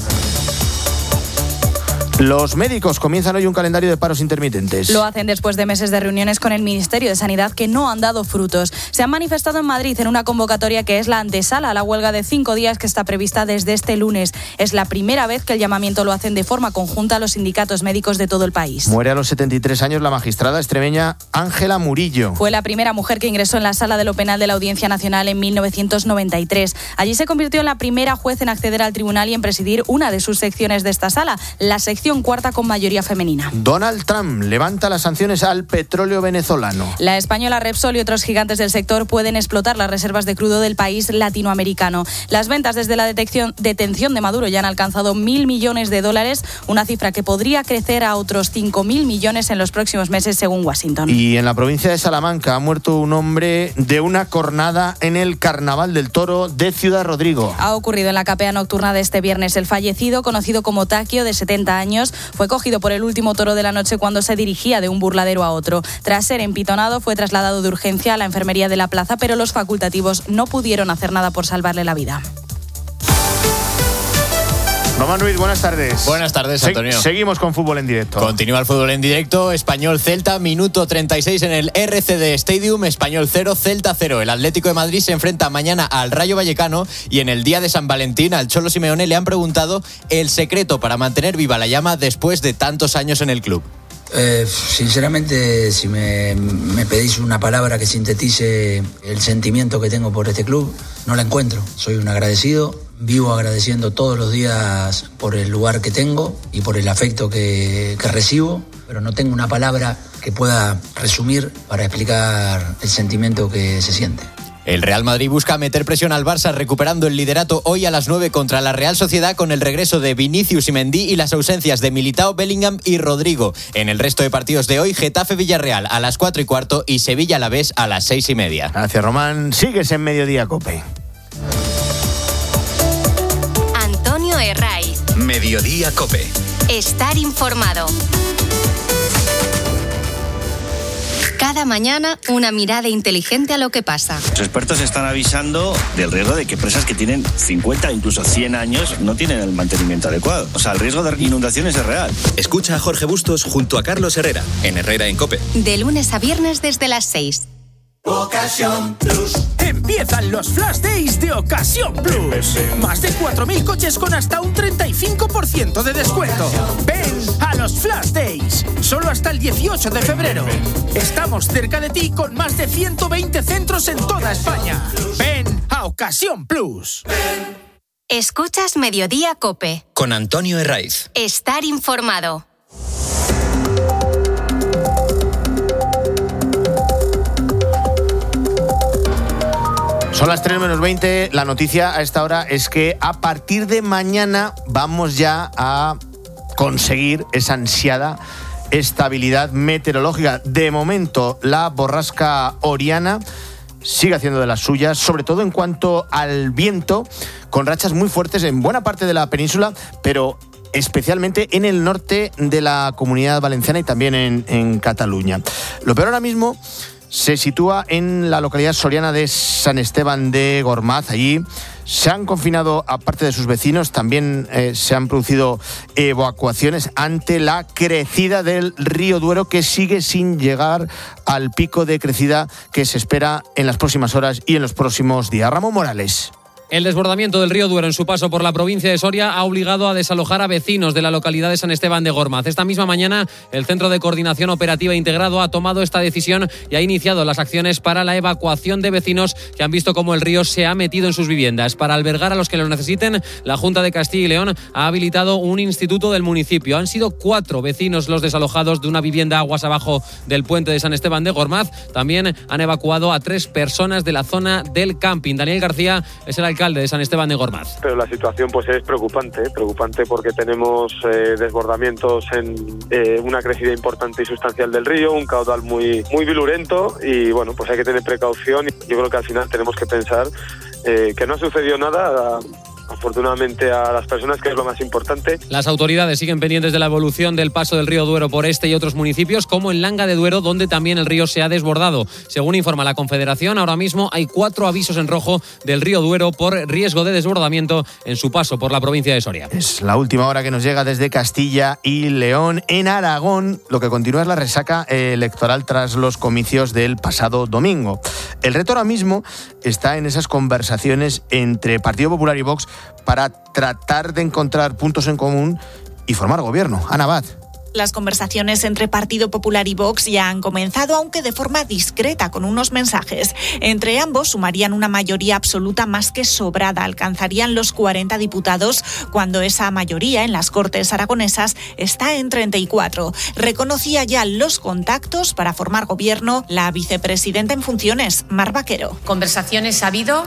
Los médicos comienzan hoy un calendario de paros intermitentes. Lo hacen después de meses de reuniones con el Ministerio de Sanidad que no han dado frutos. Se han manifestado en Madrid en una convocatoria que es la antesala a la huelga de 5 días que está prevista desde este lunes. Es la primera vez que el llamamiento lo hacen de forma conjunta los sindicatos médicos de todo el país. Muere a los 73 años la magistrada extremeña Ángela Murillo. Fue la primera mujer que ingresó en la sala de lo penal de la Audiencia Nacional en 1993. Allí se convirtió en la primera juez en acceder al tribunal y en presidir una de sus secciones de esta sala, la sección cuarta con mayoría femenina. Donald Trump levanta las sanciones al petróleo venezolano. La española Repsol y otros gigantes del sector pueden explotar las reservas de crudo del país latinoamericano. Las ventas desde la detención de Maduro ya han alcanzado $1.000 millones, una cifra que podría crecer a otros 5.000 millones en los próximos meses, según Washington. Y en la provincia de Salamanca ha muerto un hombre de una cornada en el Carnaval del Toro de Ciudad Rodrigo. Ha ocurrido en la capea nocturna de este viernes. El fallecido, conocido como Taquio, de 70 años, fue cogido por el último toro de la noche cuando se dirigía de un burladero a otro. Tras ser empitonado, fue trasladado de urgencia a la enfermería de la plaza, pero los facultativos no pudieron hacer nada por salvarle la vida. Román Ruiz, buenas tardes. Buenas tardes, Antonio. Seguimos con fútbol en directo. Continúa el fútbol en directo. Español-Celta, minuto 36 en el RCD Stadium. Español 0, Celta 0. El Atlético de Madrid se enfrenta mañana al Rayo Vallecano y en el día de San Valentín al Cholo Simeone le han preguntado el secreto para mantener viva la llama después de tantos años en el club. Sinceramente, si me pedís una palabra que sintetice el sentimiento que tengo por este club, no la encuentro. Soy un agradecido, vivo agradeciendo todos los días por el lugar que tengo y por el afecto que recibo, pero no tengo una palabra que pueda resumir para explicar el sentimiento que se siente. El Real Madrid busca meter presión al Barça recuperando el liderato hoy a las 9 contra la Real Sociedad con el regreso de Vinicius y Mendy y las ausencias de Militao, Bellingham y Rodrigo. En el resto de partidos de hoy, Getafe-Villarreal a las 4:15 y Sevilla-Alavés a las 6:30. Gracias, Román. Sigues en Mediodía COPE. Antonio Herraiz. Mediodía COPE. Estar informado. Cada mañana, una mirada inteligente a lo que pasa. Los expertos están avisando del riesgo de que presas que tienen 50, incluso 100 años, no tienen el mantenimiento adecuado. O sea, el riesgo de inundaciones es real. Escucha a Jorge Bustos junto a Carlos Herrera, en Herrera en COPE. De lunes a viernes desde las 6. Ocasión Plus. Empiezan los Flash Days de Ocasión Plus. Más de 4.000 coches con hasta un 35% de descuento. Ven a los Flash Days. Solo hasta el 18 de febrero. Estamos cerca de ti con más de 120 centros en toda España. Ven a Ocasión Plus. Escuchas Mediodía COPE. Con Antonio Herraiz. Estar informado. Son las 3:20. La noticia a esta hora es que a partir de mañana vamos ya a conseguir esa ansiada estabilidad meteorológica. De momento, la borrasca Oriana sigue haciendo de las suyas, sobre todo en cuanto al viento, con rachas muy fuertes en buena parte de la península, pero especialmente en el norte de la Comunidad Valenciana y también en Cataluña. Lo peor ahora mismo se sitúa en la localidad soriana de San Esteban de Gormaz. Allí se han confinado a parte de sus vecinos, también se han producido evacuaciones ante la crecida del río Duero, que sigue sin llegar al pico de crecida que se espera en las próximas horas y en los próximos días. Ramón Morales. El desbordamiento del río Duero en su paso por la provincia de Soria ha obligado a desalojar a vecinos de la localidad de San Esteban de Gormaz. Esta misma mañana, el Centro de Coordinación Operativa Integrado ha tomado esta decisión y ha iniciado las acciones para la evacuación de vecinos que han visto cómo el río se ha metido en sus viviendas. Para albergar a los que lo necesiten, la Junta de Castilla y León ha habilitado un instituto del municipio. Han sido 4 vecinos los desalojados de una vivienda aguas abajo del puente de San Esteban de Gormaz. También han evacuado a 3 personas de la zona del camping. Daniel García es el alcalde de San Esteban de Gormaz. Pero la situación pues es preocupante porque tenemos desbordamientos en una crecida importante y sustancial del río, un caudal muy virulento y bueno, pues hay que tener precaución. Yo creo que al final tenemos que pensar que no ha sucedido nada, afortunadamente, a las personas, que es lo más importante. Las autoridades siguen pendientes de la evolución del paso del río Duero por este y otros municipios, como en Langa de Duero, donde también el río se ha desbordado. Según informa la Confederación, ahora mismo hay 4 avisos en rojo del río Duero por riesgo de desbordamiento en su paso por la provincia de Soria. Es la última hora que nos llega desde Castilla y León. En Aragón, lo que continúa es la resaca electoral tras los comicios del pasado domingo. El reto ahora mismo está en esas conversaciones entre Partido Popular y Vox para tratar de encontrar puntos en común y formar gobierno. Ana Abad. Las conversaciones entre Partido Popular y Vox ya han comenzado, aunque de forma discreta, con unos mensajes. Entre ambos sumarían una mayoría absoluta más que sobrada. Alcanzarían los 40 diputados, cuando esa mayoría en las Cortes aragonesas está en 34. Reconocía ya los contactos para formar gobierno la vicepresidenta en funciones, Mar Vaquero. Conversaciones ha habido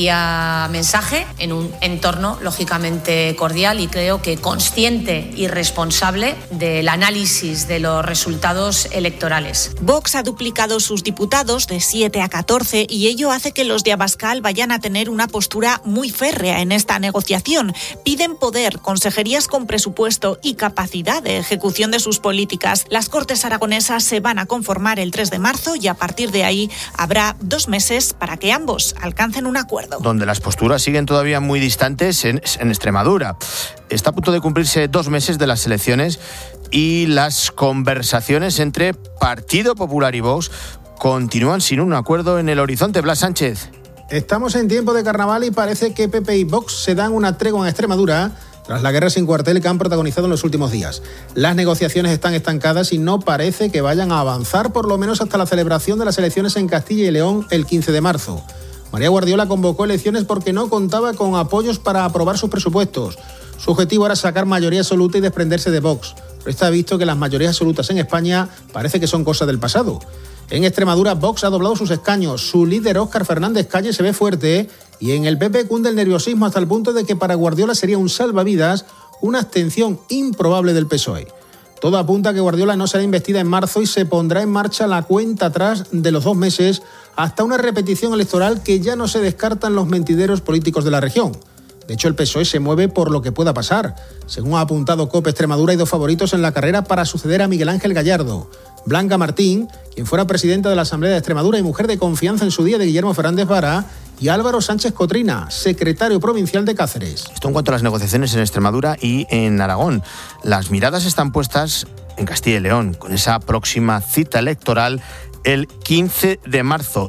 vía mensaje, en un entorno lógicamente cordial y creo que consciente y responsable de la análisis de los resultados electorales. Vox ha duplicado sus diputados de 7 a 14 y ello hace que los de Abascal vayan a tener una postura muy férrea en esta negociación. Piden poder, consejerías con presupuesto y capacidad de ejecución de sus políticas. Las Cortes aragonesas se van a conformar el 3 de marzo y a partir de ahí habrá 2 meses para que ambos alcancen un acuerdo. Donde las posturas siguen todavía muy distantes en Extremadura. Está a punto de cumplirse 2 meses de las elecciones y las conversaciones entre Partido Popular y Vox continúan sin un acuerdo en el horizonte. Blas Sánchez. Estamos en tiempo de carnaval y parece que PP y Vox se dan una tregua en Extremadura tras la guerra sin cuartel que han protagonizado en los últimos días. Las negociaciones están estancadas y no parece que vayan a avanzar, por lo menos hasta la celebración de las elecciones en Castilla y León el 15 de marzo. María Guardiola convocó elecciones porque no contaba con apoyos para aprobar sus presupuestos. Su objetivo era sacar mayoría absoluta y desprenderse de Vox. Pero está visto que las mayorías absolutas en España parece que son cosas del pasado. En Extremadura, Vox ha doblado sus escaños. Su líder, Óscar Fernández Calle, se ve fuerte y en el PP cunde el nerviosismo hasta el punto de que para Guardiola sería un salvavidas una abstención improbable del PSOE. Todo apunta a que Guardiola no será investida en marzo y se pondrá en marcha la cuenta atrás de los 2 meses hasta una repetición electoral que ya no se descartan los mentideros políticos de la región. De hecho, el PSOE se mueve por lo que pueda pasar. Según ha apuntado COPE Extremadura, hay 2 favoritos en la carrera para suceder a Miguel Ángel Gallardo. Blanca Martín, quien fuera presidenta de la Asamblea de Extremadura y mujer de confianza en su día de Guillermo Fernández Vara, y Álvaro Sánchez Cotrina, secretario provincial de Cáceres. Esto en cuanto a las negociaciones en Extremadura y en Aragón. Las miradas están puestas en Castilla y León, con esa próxima cita electoral el 15 de marzo.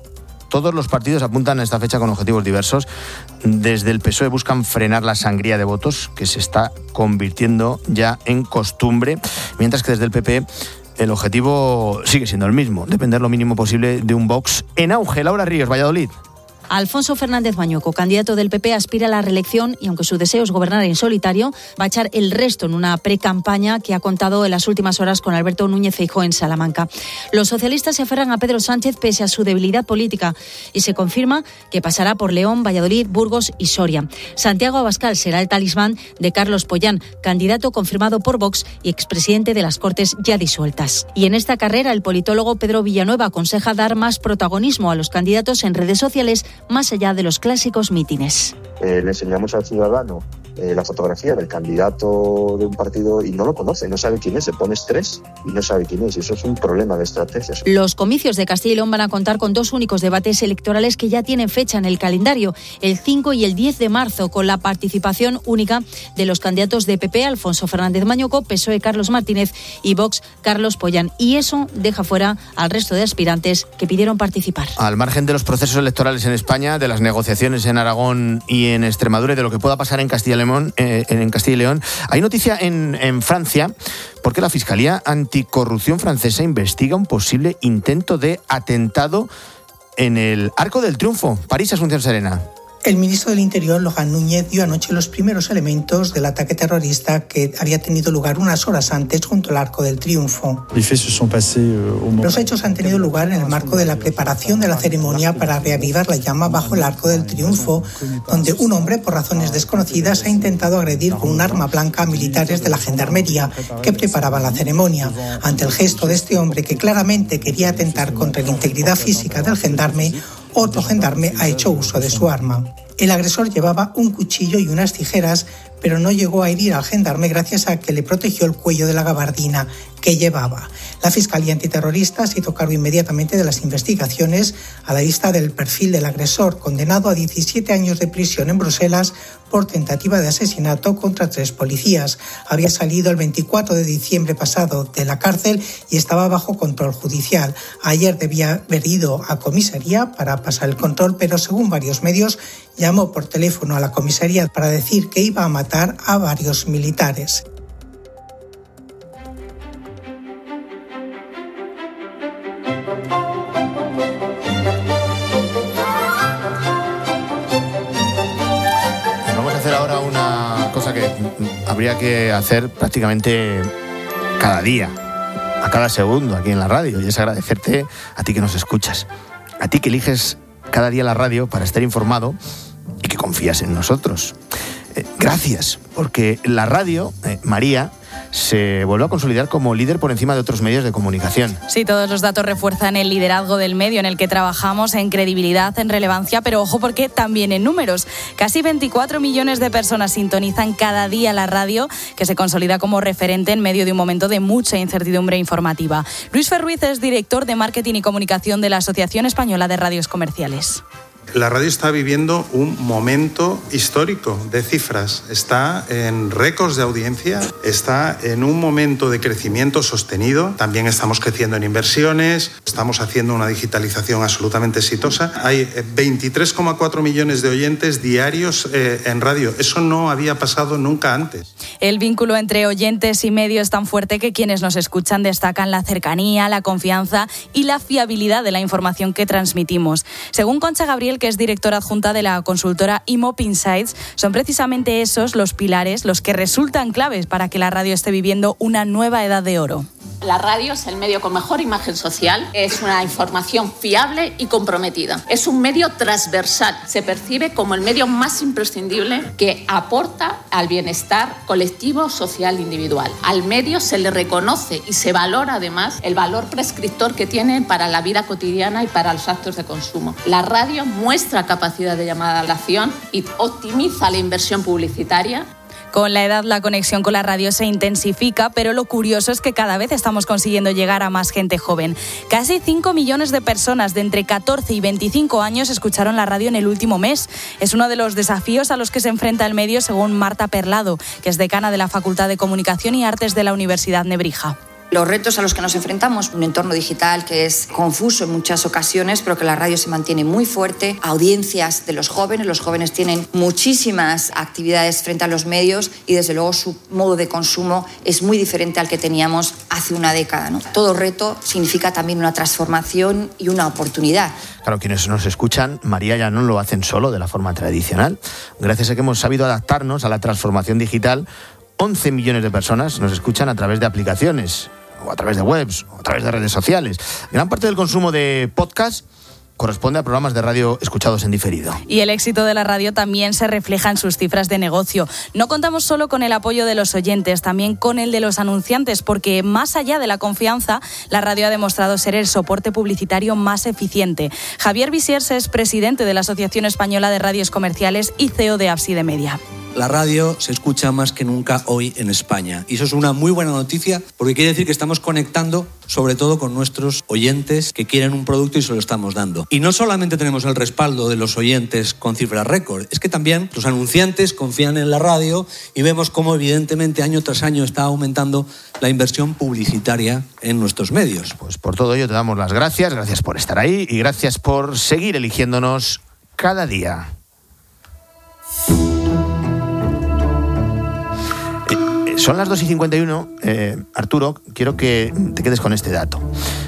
Todos los partidos apuntan a esta fecha con objetivos diversos. Desde el PSOE buscan frenar la sangría de votos que se está convirtiendo ya en costumbre, mientras que desde el PP el objetivo sigue siendo el mismo, depender lo mínimo posible de un Vox en auge. Laura Ríos, Valladolid. Alfonso Fernández Mañueco, candidato del PP, aspira a la reelección y aunque su deseo es gobernar en solitario, va a echar el resto en una precampaña que ha contado en las últimas horas con Alberto Núñez Feijóo en Salamanca. Los socialistas se aferran a Pedro Sánchez pese a su debilidad política y se confirma que pasará por León, Valladolid, Burgos y Soria. Santiago Abascal será el talismán de Carlos Pollán, candidato confirmado por Vox y expresidente de las Cortes ya disueltas. Y en esta carrera el politólogo Pedro Villanueva aconseja dar más protagonismo a los candidatos en redes sociales más allá de los clásicos mítines. Le enseñamos al ciudadano la fotografía del candidato de un partido y no lo conoce, no sabe quién es, se pone estrés y no sabe quién es, y eso es un problema de estrategias. Los comicios de Castilla y León van a contar con 2 únicos debates electorales que ya tienen fecha en el calendario, el 5 y el 10 de marzo, con la participación única de los candidatos de PP, Alfonso Fernández Mañueco, PSOE, Carlos Martínez y Vox, Carlos Pollán. Y eso deja fuera al resto de aspirantes que pidieron participar. Al margen de los procesos electorales en España, de las negociaciones en Aragón y en Extremadura y de lo que pueda pasar en Castilla y León, hay noticia en Francia porque la Fiscalía Anticorrupción francesa investiga un posible intento de atentado en el Arco del Triunfo. París, Asunción Serena. El ministro del Interior, Laurent Núñez, dio anoche los primeros elementos del ataque terrorista que había tenido lugar unas horas antes junto al Arco del Triunfo. Los hechos han tenido lugar en el marco de la preparación de la ceremonia para reavivar la llama bajo el Arco del Triunfo, donde un hombre, por razones desconocidas, ha intentado agredir con un arma blanca a militares de la Gendarmería que preparaban la ceremonia. Ante el gesto de este hombre, que claramente quería atentar contra la integridad física del gendarme, otro gendarme ha hecho uso de su arma. El agresor llevaba un cuchillo y unas tijeras, pero no llegó a herir al gendarme gracias a que le protegió el cuello de la gabardina que llevaba. La Fiscalía Antiterrorista se hizo cargo inmediatamente de las investigaciones a la vista del perfil del agresor, condenado a 17 años de prisión en Bruselas por tentativa de asesinato contra 3 policías. Había salido el 24 de diciembre pasado de la cárcel y estaba bajo control judicial. Ayer debía haber ido a comisaría para pasar el control, pero según varios medios llamó por teléfono a la comisaría para decir que iba a matar a varios militares. Vamos a hacer ahora una cosa que habría que hacer prácticamente cada día, a cada segundo aquí en la radio, y es agradecerte a ti que nos escuchas, a ti que eliges cada día la radio para estar informado y que confías en nosotros. Gracias, porque la radio, María, se vuelve a consolidar como líder por encima de otros medios de comunicación. Sí, todos los datos refuerzan el liderazgo del medio en el que trabajamos, en credibilidad, en relevancia, pero ojo porque también en números. Casi 24 millones de personas sintonizan cada día la radio, que se consolida como referente en medio de un momento de mucha incertidumbre informativa. Luis Ferruiz es director de Marketing y Comunicación de la Asociación Española de Radios Comerciales. La radio está viviendo un momento histórico de cifras. Está en récords de audiencia, está en un momento de crecimiento sostenido. También estamos creciendo en inversiones, estamos haciendo una digitalización absolutamente exitosa. Hay 23,4 millones de oyentes diarios en radio. Eso no había pasado nunca antes. El vínculo entre oyentes y medio es tan fuerte que quienes nos escuchan destacan la cercanía, la confianza y la fiabilidad de la información que transmitimos. Según Concha Gabriel, que es directora adjunta de la consultora IMOP Insights, son precisamente esos los pilares los que resultan claves para que la radio esté viviendo una nueva edad de oro. La radio es el medio con mejor imagen social, es una información fiable y comprometida. Es un medio transversal, se percibe como el medio más imprescindible que aporta al bienestar colectivo, social, individual. Al medio se le reconoce y se valora además el valor prescriptor que tiene para la vida cotidiana y para los actos de consumo. La radio muestra capacidad de llamada a la acción y optimiza la inversión publicitaria. Con la edad, la conexión con la radio se intensifica, pero lo curioso es que cada vez estamos consiguiendo llegar a más gente joven. Casi 5 millones de personas de entre 14 y 25 años escucharon la radio en el último mes. Es uno de los desafíos a los que se enfrenta el medio, según Marta Perlado, que es decana de la Facultad de Comunicación y Artes de la Universidad Nebrija. Los retos a los que nos enfrentamos, un entorno digital que es confuso en muchas ocasiones, pero que la radio se mantiene muy fuerte, audiencias de los jóvenes tienen muchísimas actividades frente a los medios y desde luego su modo de consumo es muy diferente al que teníamos hace una década, ¿no? Todo reto significa también una transformación y una oportunidad. Claro, quienes nos escuchan, María, ya no lo hacen solo de la forma tradicional. Gracias a que hemos sabido adaptarnos a la transformación digital, 11 millones de personas nos escuchan a través de aplicaciones, o a través de webs, o a través de redes sociales. Gran parte del consumo de podcast corresponde a programas de radio escuchados en diferido. Y el éxito de la radio también se refleja en sus cifras de negocio. No contamos solo con el apoyo de los oyentes, también con el de los anunciantes, porque más allá de la confianza, la radio ha demostrado ser el soporte publicitario más eficiente. Javier Visiers es presidente de la Asociación Española de Radios Comerciales y CEO de Ábside Media. La radio se escucha más que nunca hoy en España y eso es una muy buena noticia porque quiere decir que estamos conectando sobre todo con nuestros oyentes que quieren un producto y se lo estamos dando. Y no solamente tenemos el respaldo de los oyentes con cifras récord, es que también los anunciantes confían en la radio y vemos cómo evidentemente año tras año está aumentando la inversión publicitaria en nuestros medios. Pues por todo ello te damos las gracias por estar ahí y gracias por seguir eligiéndonos cada día. Son las 2:51. Arturo, quiero que te quedes con este dato.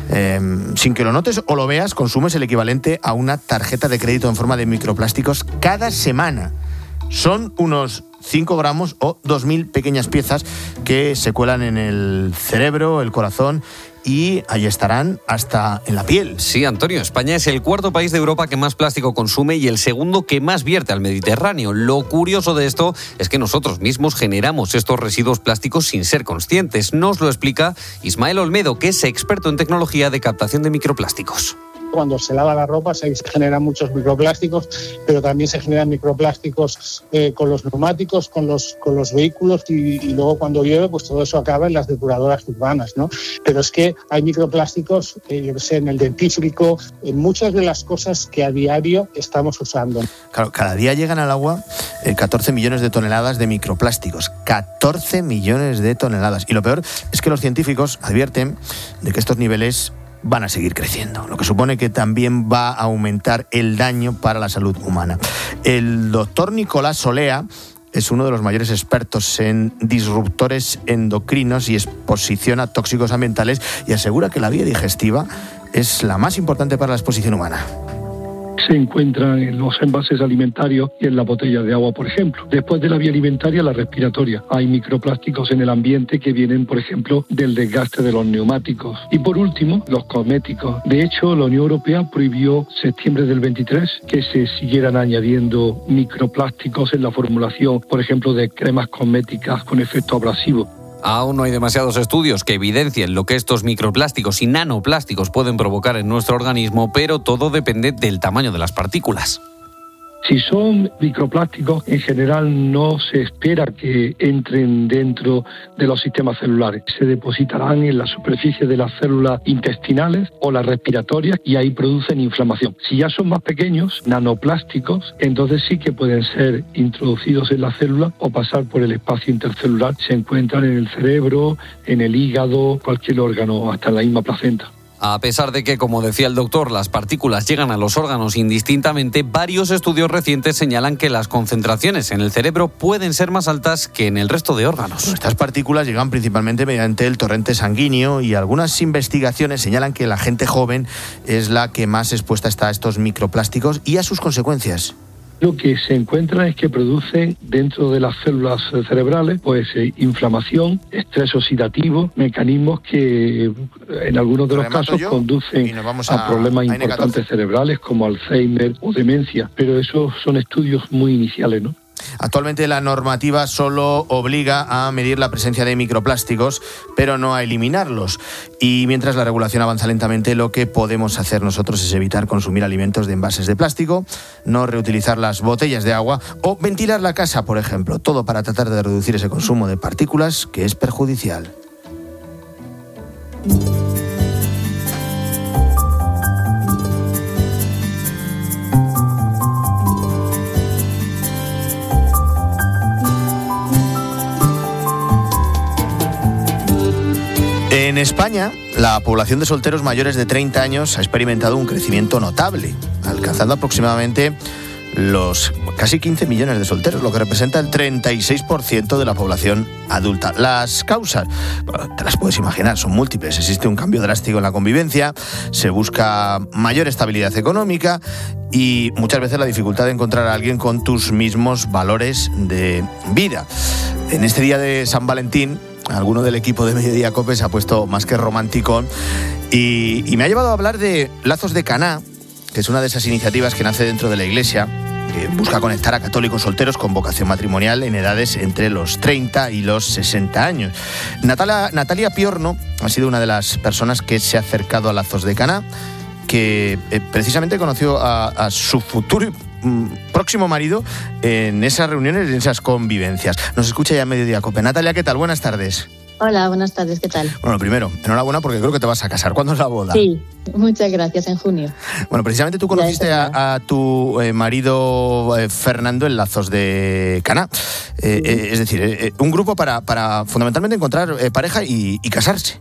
Sin que lo notes o lo veas, consumes el equivalente a una tarjeta de crédito en forma de microplásticos cada semana. Son unos 5 gramos o 2.000 pequeñas piezas que se cuelan en el cerebro, el corazón y ahí estarán hasta en la piel. Sí, Antonio, España es el cuarto país de Europa que más plástico consume y el segundo que más vierte al Mediterráneo. Lo curioso de esto es que nosotros mismos generamos estos residuos plásticos sin ser conscientes. Nos lo explica Ismael Olmedo, que es experto en tecnología de captación de microplásticos. Cuando se lava la ropa se generan muchos microplásticos, pero también se generan microplásticos con los neumáticos, con los vehículos y luego cuando llueve pues todo eso acaba en las depuradoras urbanas, ¿no? Pero es que hay microplásticos, yo que sé, en el dentífrico, en muchas de las cosas que a diario estamos usando. Claro, cada día llegan al agua 14 millones de toneladas de microplásticos. 14 millones de toneladas. Y lo peor es que los científicos advierten de que estos niveles van a seguir creciendo, lo que supone que también va a aumentar el daño para la salud humana. El doctor Nicolás Solea es uno de los mayores expertos en disruptores endocrinos y exposición a tóxicos ambientales y asegura que la vía digestiva es la más importante para la exposición humana. Se encuentran en los envases alimentarios y en las botellas de agua, por ejemplo. Después de la vía alimentaria, la respiratoria. Hay microplásticos en el ambiente que vienen, por ejemplo, del desgaste de los neumáticos. Y por último, los cosméticos. De hecho, la Unión Europea prohibió septiembre del 23 que se siguieran añadiendo microplásticos en la formulación, por ejemplo, de cremas cosméticas con efecto abrasivo. Aún no hay demasiados estudios que evidencien lo que estos microplásticos y nanoplásticos pueden provocar en nuestro organismo, pero todo depende del tamaño de las partículas. Si son microplásticos, en general no se espera que entren dentro de los sistemas celulares. Se depositarán en la superficie de las células intestinales o las respiratorias y ahí producen inflamación. Si ya son más pequeños, nanoplásticos, entonces sí que pueden ser introducidos en la célula o pasar por el espacio intercelular. Se encuentran en el cerebro, en el hígado, cualquier órgano, hasta en la misma placenta. A pesar de que, como decía el doctor, las partículas llegan a los órganos indistintamente, varios estudios recientes señalan que las concentraciones en el cerebro pueden ser más altas que en el resto de órganos. Estas partículas llegan principalmente mediante el torrente sanguíneo y algunas investigaciones señalan que la gente joven es la que más expuesta está a estos microplásticos y a sus consecuencias. Lo que se encuentra es que producen dentro de las células cerebrales inflamación, estrés oxidativo, mecanismos que en algunos de los casos conducen a problemas importantes cerebrales como Alzheimer o demencia, pero esos son estudios muy iniciales, ¿no? Actualmente la normativa solo obliga a medir la presencia de microplásticos, pero no a eliminarlos. Y mientras la regulación avanza lentamente, lo que podemos hacer nosotros es evitar consumir alimentos de envases de plástico, no reutilizar las botellas de agua o ventilar la casa, por ejemplo. Todo para tratar de reducir ese consumo de partículas que es perjudicial. En En España, la población de solteros mayores de 30 años ha experimentado un crecimiento notable, alcanzando aproximadamente los casi 15 millones de solteros, lo que representa el 36% de la población adulta. Las causas, bueno, te las puedes imaginar, son múltiples. Existe un cambio drástico en la convivencia, se busca mayor estabilidad económica y muchas veces la dificultad de encontrar a alguien con tus mismos valores de vida. En este día de San Valentín, alguno del equipo de Mediodía COPE se ha puesto más que romanticón y me ha llevado a hablar de Lazos de Caná, que es una de esas iniciativas que nace dentro de la Iglesia, que busca conectar a católicos solteros con vocación matrimonial en edades entre los 30 y los 60 años. Natalia Piorno ha sido una de las personas que se ha acercado a Lazos de Caná, que precisamente conoció a su futuro próximo marido en esas reuniones, en esas convivencias. Nos escucha ya en Mediodía COPE. Natalia, ¿qué tal? Buenas tardes. Hola, buenas tardes, ¿qué tal? Bueno, primero, enhorabuena porque creo que te vas a casar. ¿Cuándo es la boda? Sí, muchas gracias, en junio. Bueno, precisamente tú conociste a tu marido Fernando en Lazos de Caná. Es decir, un grupo para fundamentalmente encontrar pareja y casarse.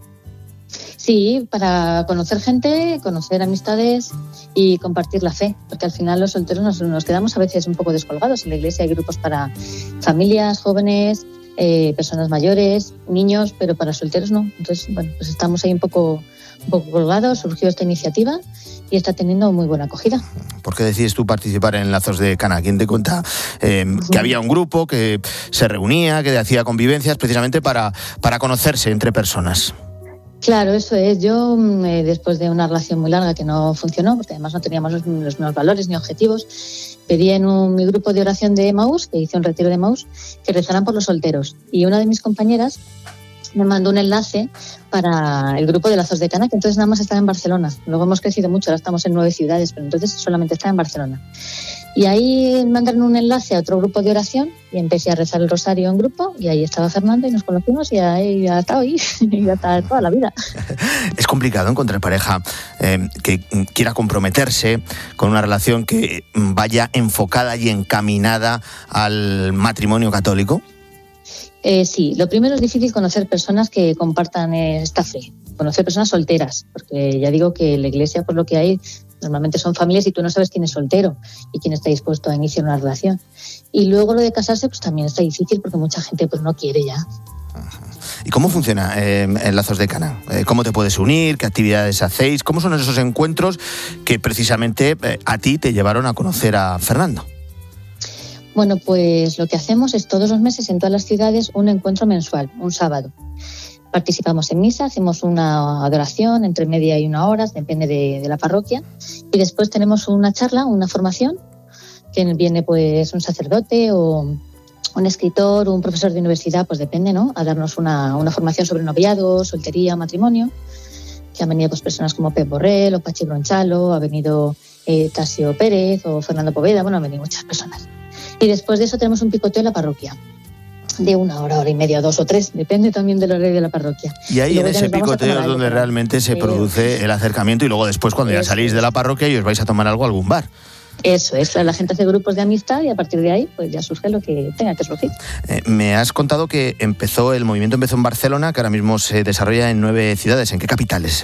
Sí, para conocer gente, conocer amistades y compartir la fe, porque al final los solteros nos quedamos a veces un poco descolgados. En la iglesia hay grupos para familias, jóvenes, personas mayores, niños, pero para solteros no. Entonces, bueno, pues estamos ahí un poco colgados. Surgió esta iniciativa y está teniendo muy buena acogida. ¿Por qué decides tú participar en Lazos de Caná? ¿Quién te cuenta que había un grupo que se reunía, que hacía convivencias precisamente para conocerse entre personas? Claro, eso es. Yo, después de una relación muy larga que no funcionó, porque además no teníamos los mismos valores ni objetivos, pedí en mi grupo de oración de Emaús, que hice un retiro de Emaús, que rezaran por los solteros. Y una de mis compañeras me mandó un enlace para el grupo de Lazos de Caná, que entonces nada más estaba en Barcelona. Luego hemos crecido mucho, ahora estamos en 9 ciudades, pero entonces solamente estaba en Barcelona. Y ahí mandaron un enlace a otro grupo de oración y empecé a rezar el rosario en grupo y ahí estaba Fernando y nos conocimos y ahí ya está hoy, ya está toda la vida. Es complicado encontrar pareja que quiera comprometerse con una relación que vaya enfocada y encaminada al matrimonio católico. Sí, lo primero es difícil conocer personas que compartan esta fe, conocer personas solteras, porque ya digo que la iglesia, por lo que hay, normalmente son familias y tú no sabes quién es soltero y quién está dispuesto a iniciar una relación. Y luego lo de casarse pues también está difícil porque mucha gente pues no quiere ya. ¿Y cómo funciona en Lazos de Caná? ¿Cómo te puedes unir? ¿Qué actividades hacéis? ¿Cómo son esos encuentros que precisamente a ti te llevaron a conocer a Fernando? Bueno, pues lo que hacemos es todos los meses en todas las ciudades un encuentro mensual, un sábado. Participamos en misa, hacemos una adoración entre media y 1 hora, depende de la parroquia, y después tenemos una charla, una formación, que viene pues un sacerdote o un escritor o un profesor de universidad, pues depende, ¿no?, a darnos una formación sobre noviazgo, soltería, matrimonio, que han venido pues personas como Pep Borrell o Pachi Bronchalo, ha venido Tasio Pérez o Fernando Poveda, bueno, han venido muchas personas. Y después de eso tenemos un picoteo en la parroquia, de 1 hora, 1 hora y media, 2 o 3, depende también del horario de la parroquia. Y ahí en ese picoteo es donde realmente se produce el acercamiento y luego después cuando ya salís de la parroquia y os vais a tomar algo a algún bar. Eso es, la gente hace grupos de amistad y a partir de ahí pues ya surge lo que tenga que surgir. Me has contado que el movimiento empezó en Barcelona, que ahora mismo se desarrolla en 9 ciudades. ¿En qué capitales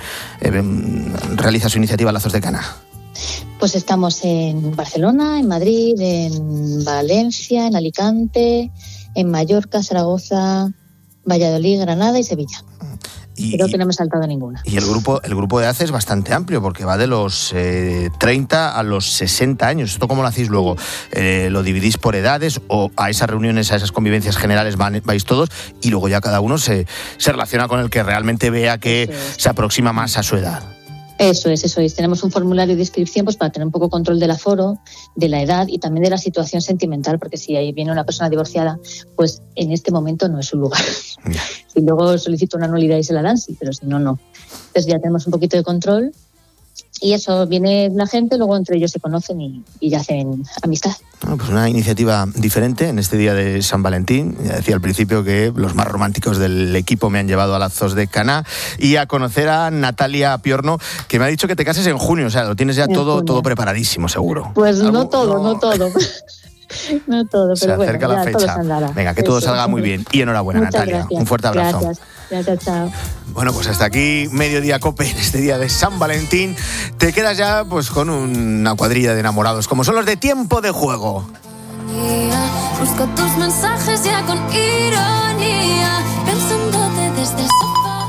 realiza su iniciativa Lazos de Caná? Pues estamos en Barcelona, en Madrid, en Valencia, en Alicante, en Mallorca, Zaragoza, Valladolid, Granada y Sevilla. Creo que no me he saltado ninguna. Y el grupo de ACE es bastante amplio porque va de los 30 a los 60 años. ¿Esto cómo lo hacéis luego? ¿Lo dividís por edades o a esas reuniones, a esas convivencias generales vais todos y luego ya cada uno se relaciona con el que realmente vea que se aproxima más a su edad? Eso es. Tenemos un formulario de inscripción pues para tener un poco control del aforo, de la edad y también de la situación sentimental, porque si ahí viene una persona divorciada, pues en este momento no es su lugar. Si luego solicito una nulidad y se la dan, sí, pero si no, no. Entonces ya tenemos un poquito de control y eso, viene la gente, luego entre ellos se conocen y ya hacen amistad. Bueno, pues una iniciativa diferente en este día de San Valentín. Ya decía al principio que los más románticos del equipo me han llevado a Lazos de Caná y a conocer a Natalia Piorno, que me ha dicho que te cases en junio, o sea, lo tienes ya todo preparadísimo, seguro. Pues no todo. No todo, pero Se acerca la fecha. Venga, que todo salga muy bien. Y enhorabuena, Muchas Natalia. gracias. Un fuerte abrazo. Gracias, chao. Bueno, pues hasta aquí Mediodía Cope en este día de San Valentín. Te quedas ya pues con una cuadrilla de enamorados, como son los de Tiempo de Juego. Busco tus mensajes ya con ironía, pensándote desde el sofá.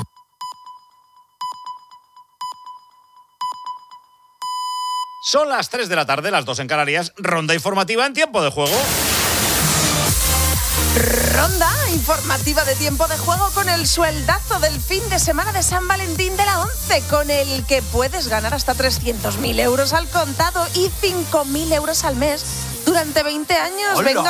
Son las 3 de la tarde, las 2 en Canarias. Ronda informativa en Tiempo de Juego. Ronda informativa de Tiempo de Juego con el sueldazo del fin de semana de San Valentín de la 11, con el que puedes ganar hasta 300.000 euros al contado y 5.000 euros al mes durante 20 años. ¡Hola! Venga.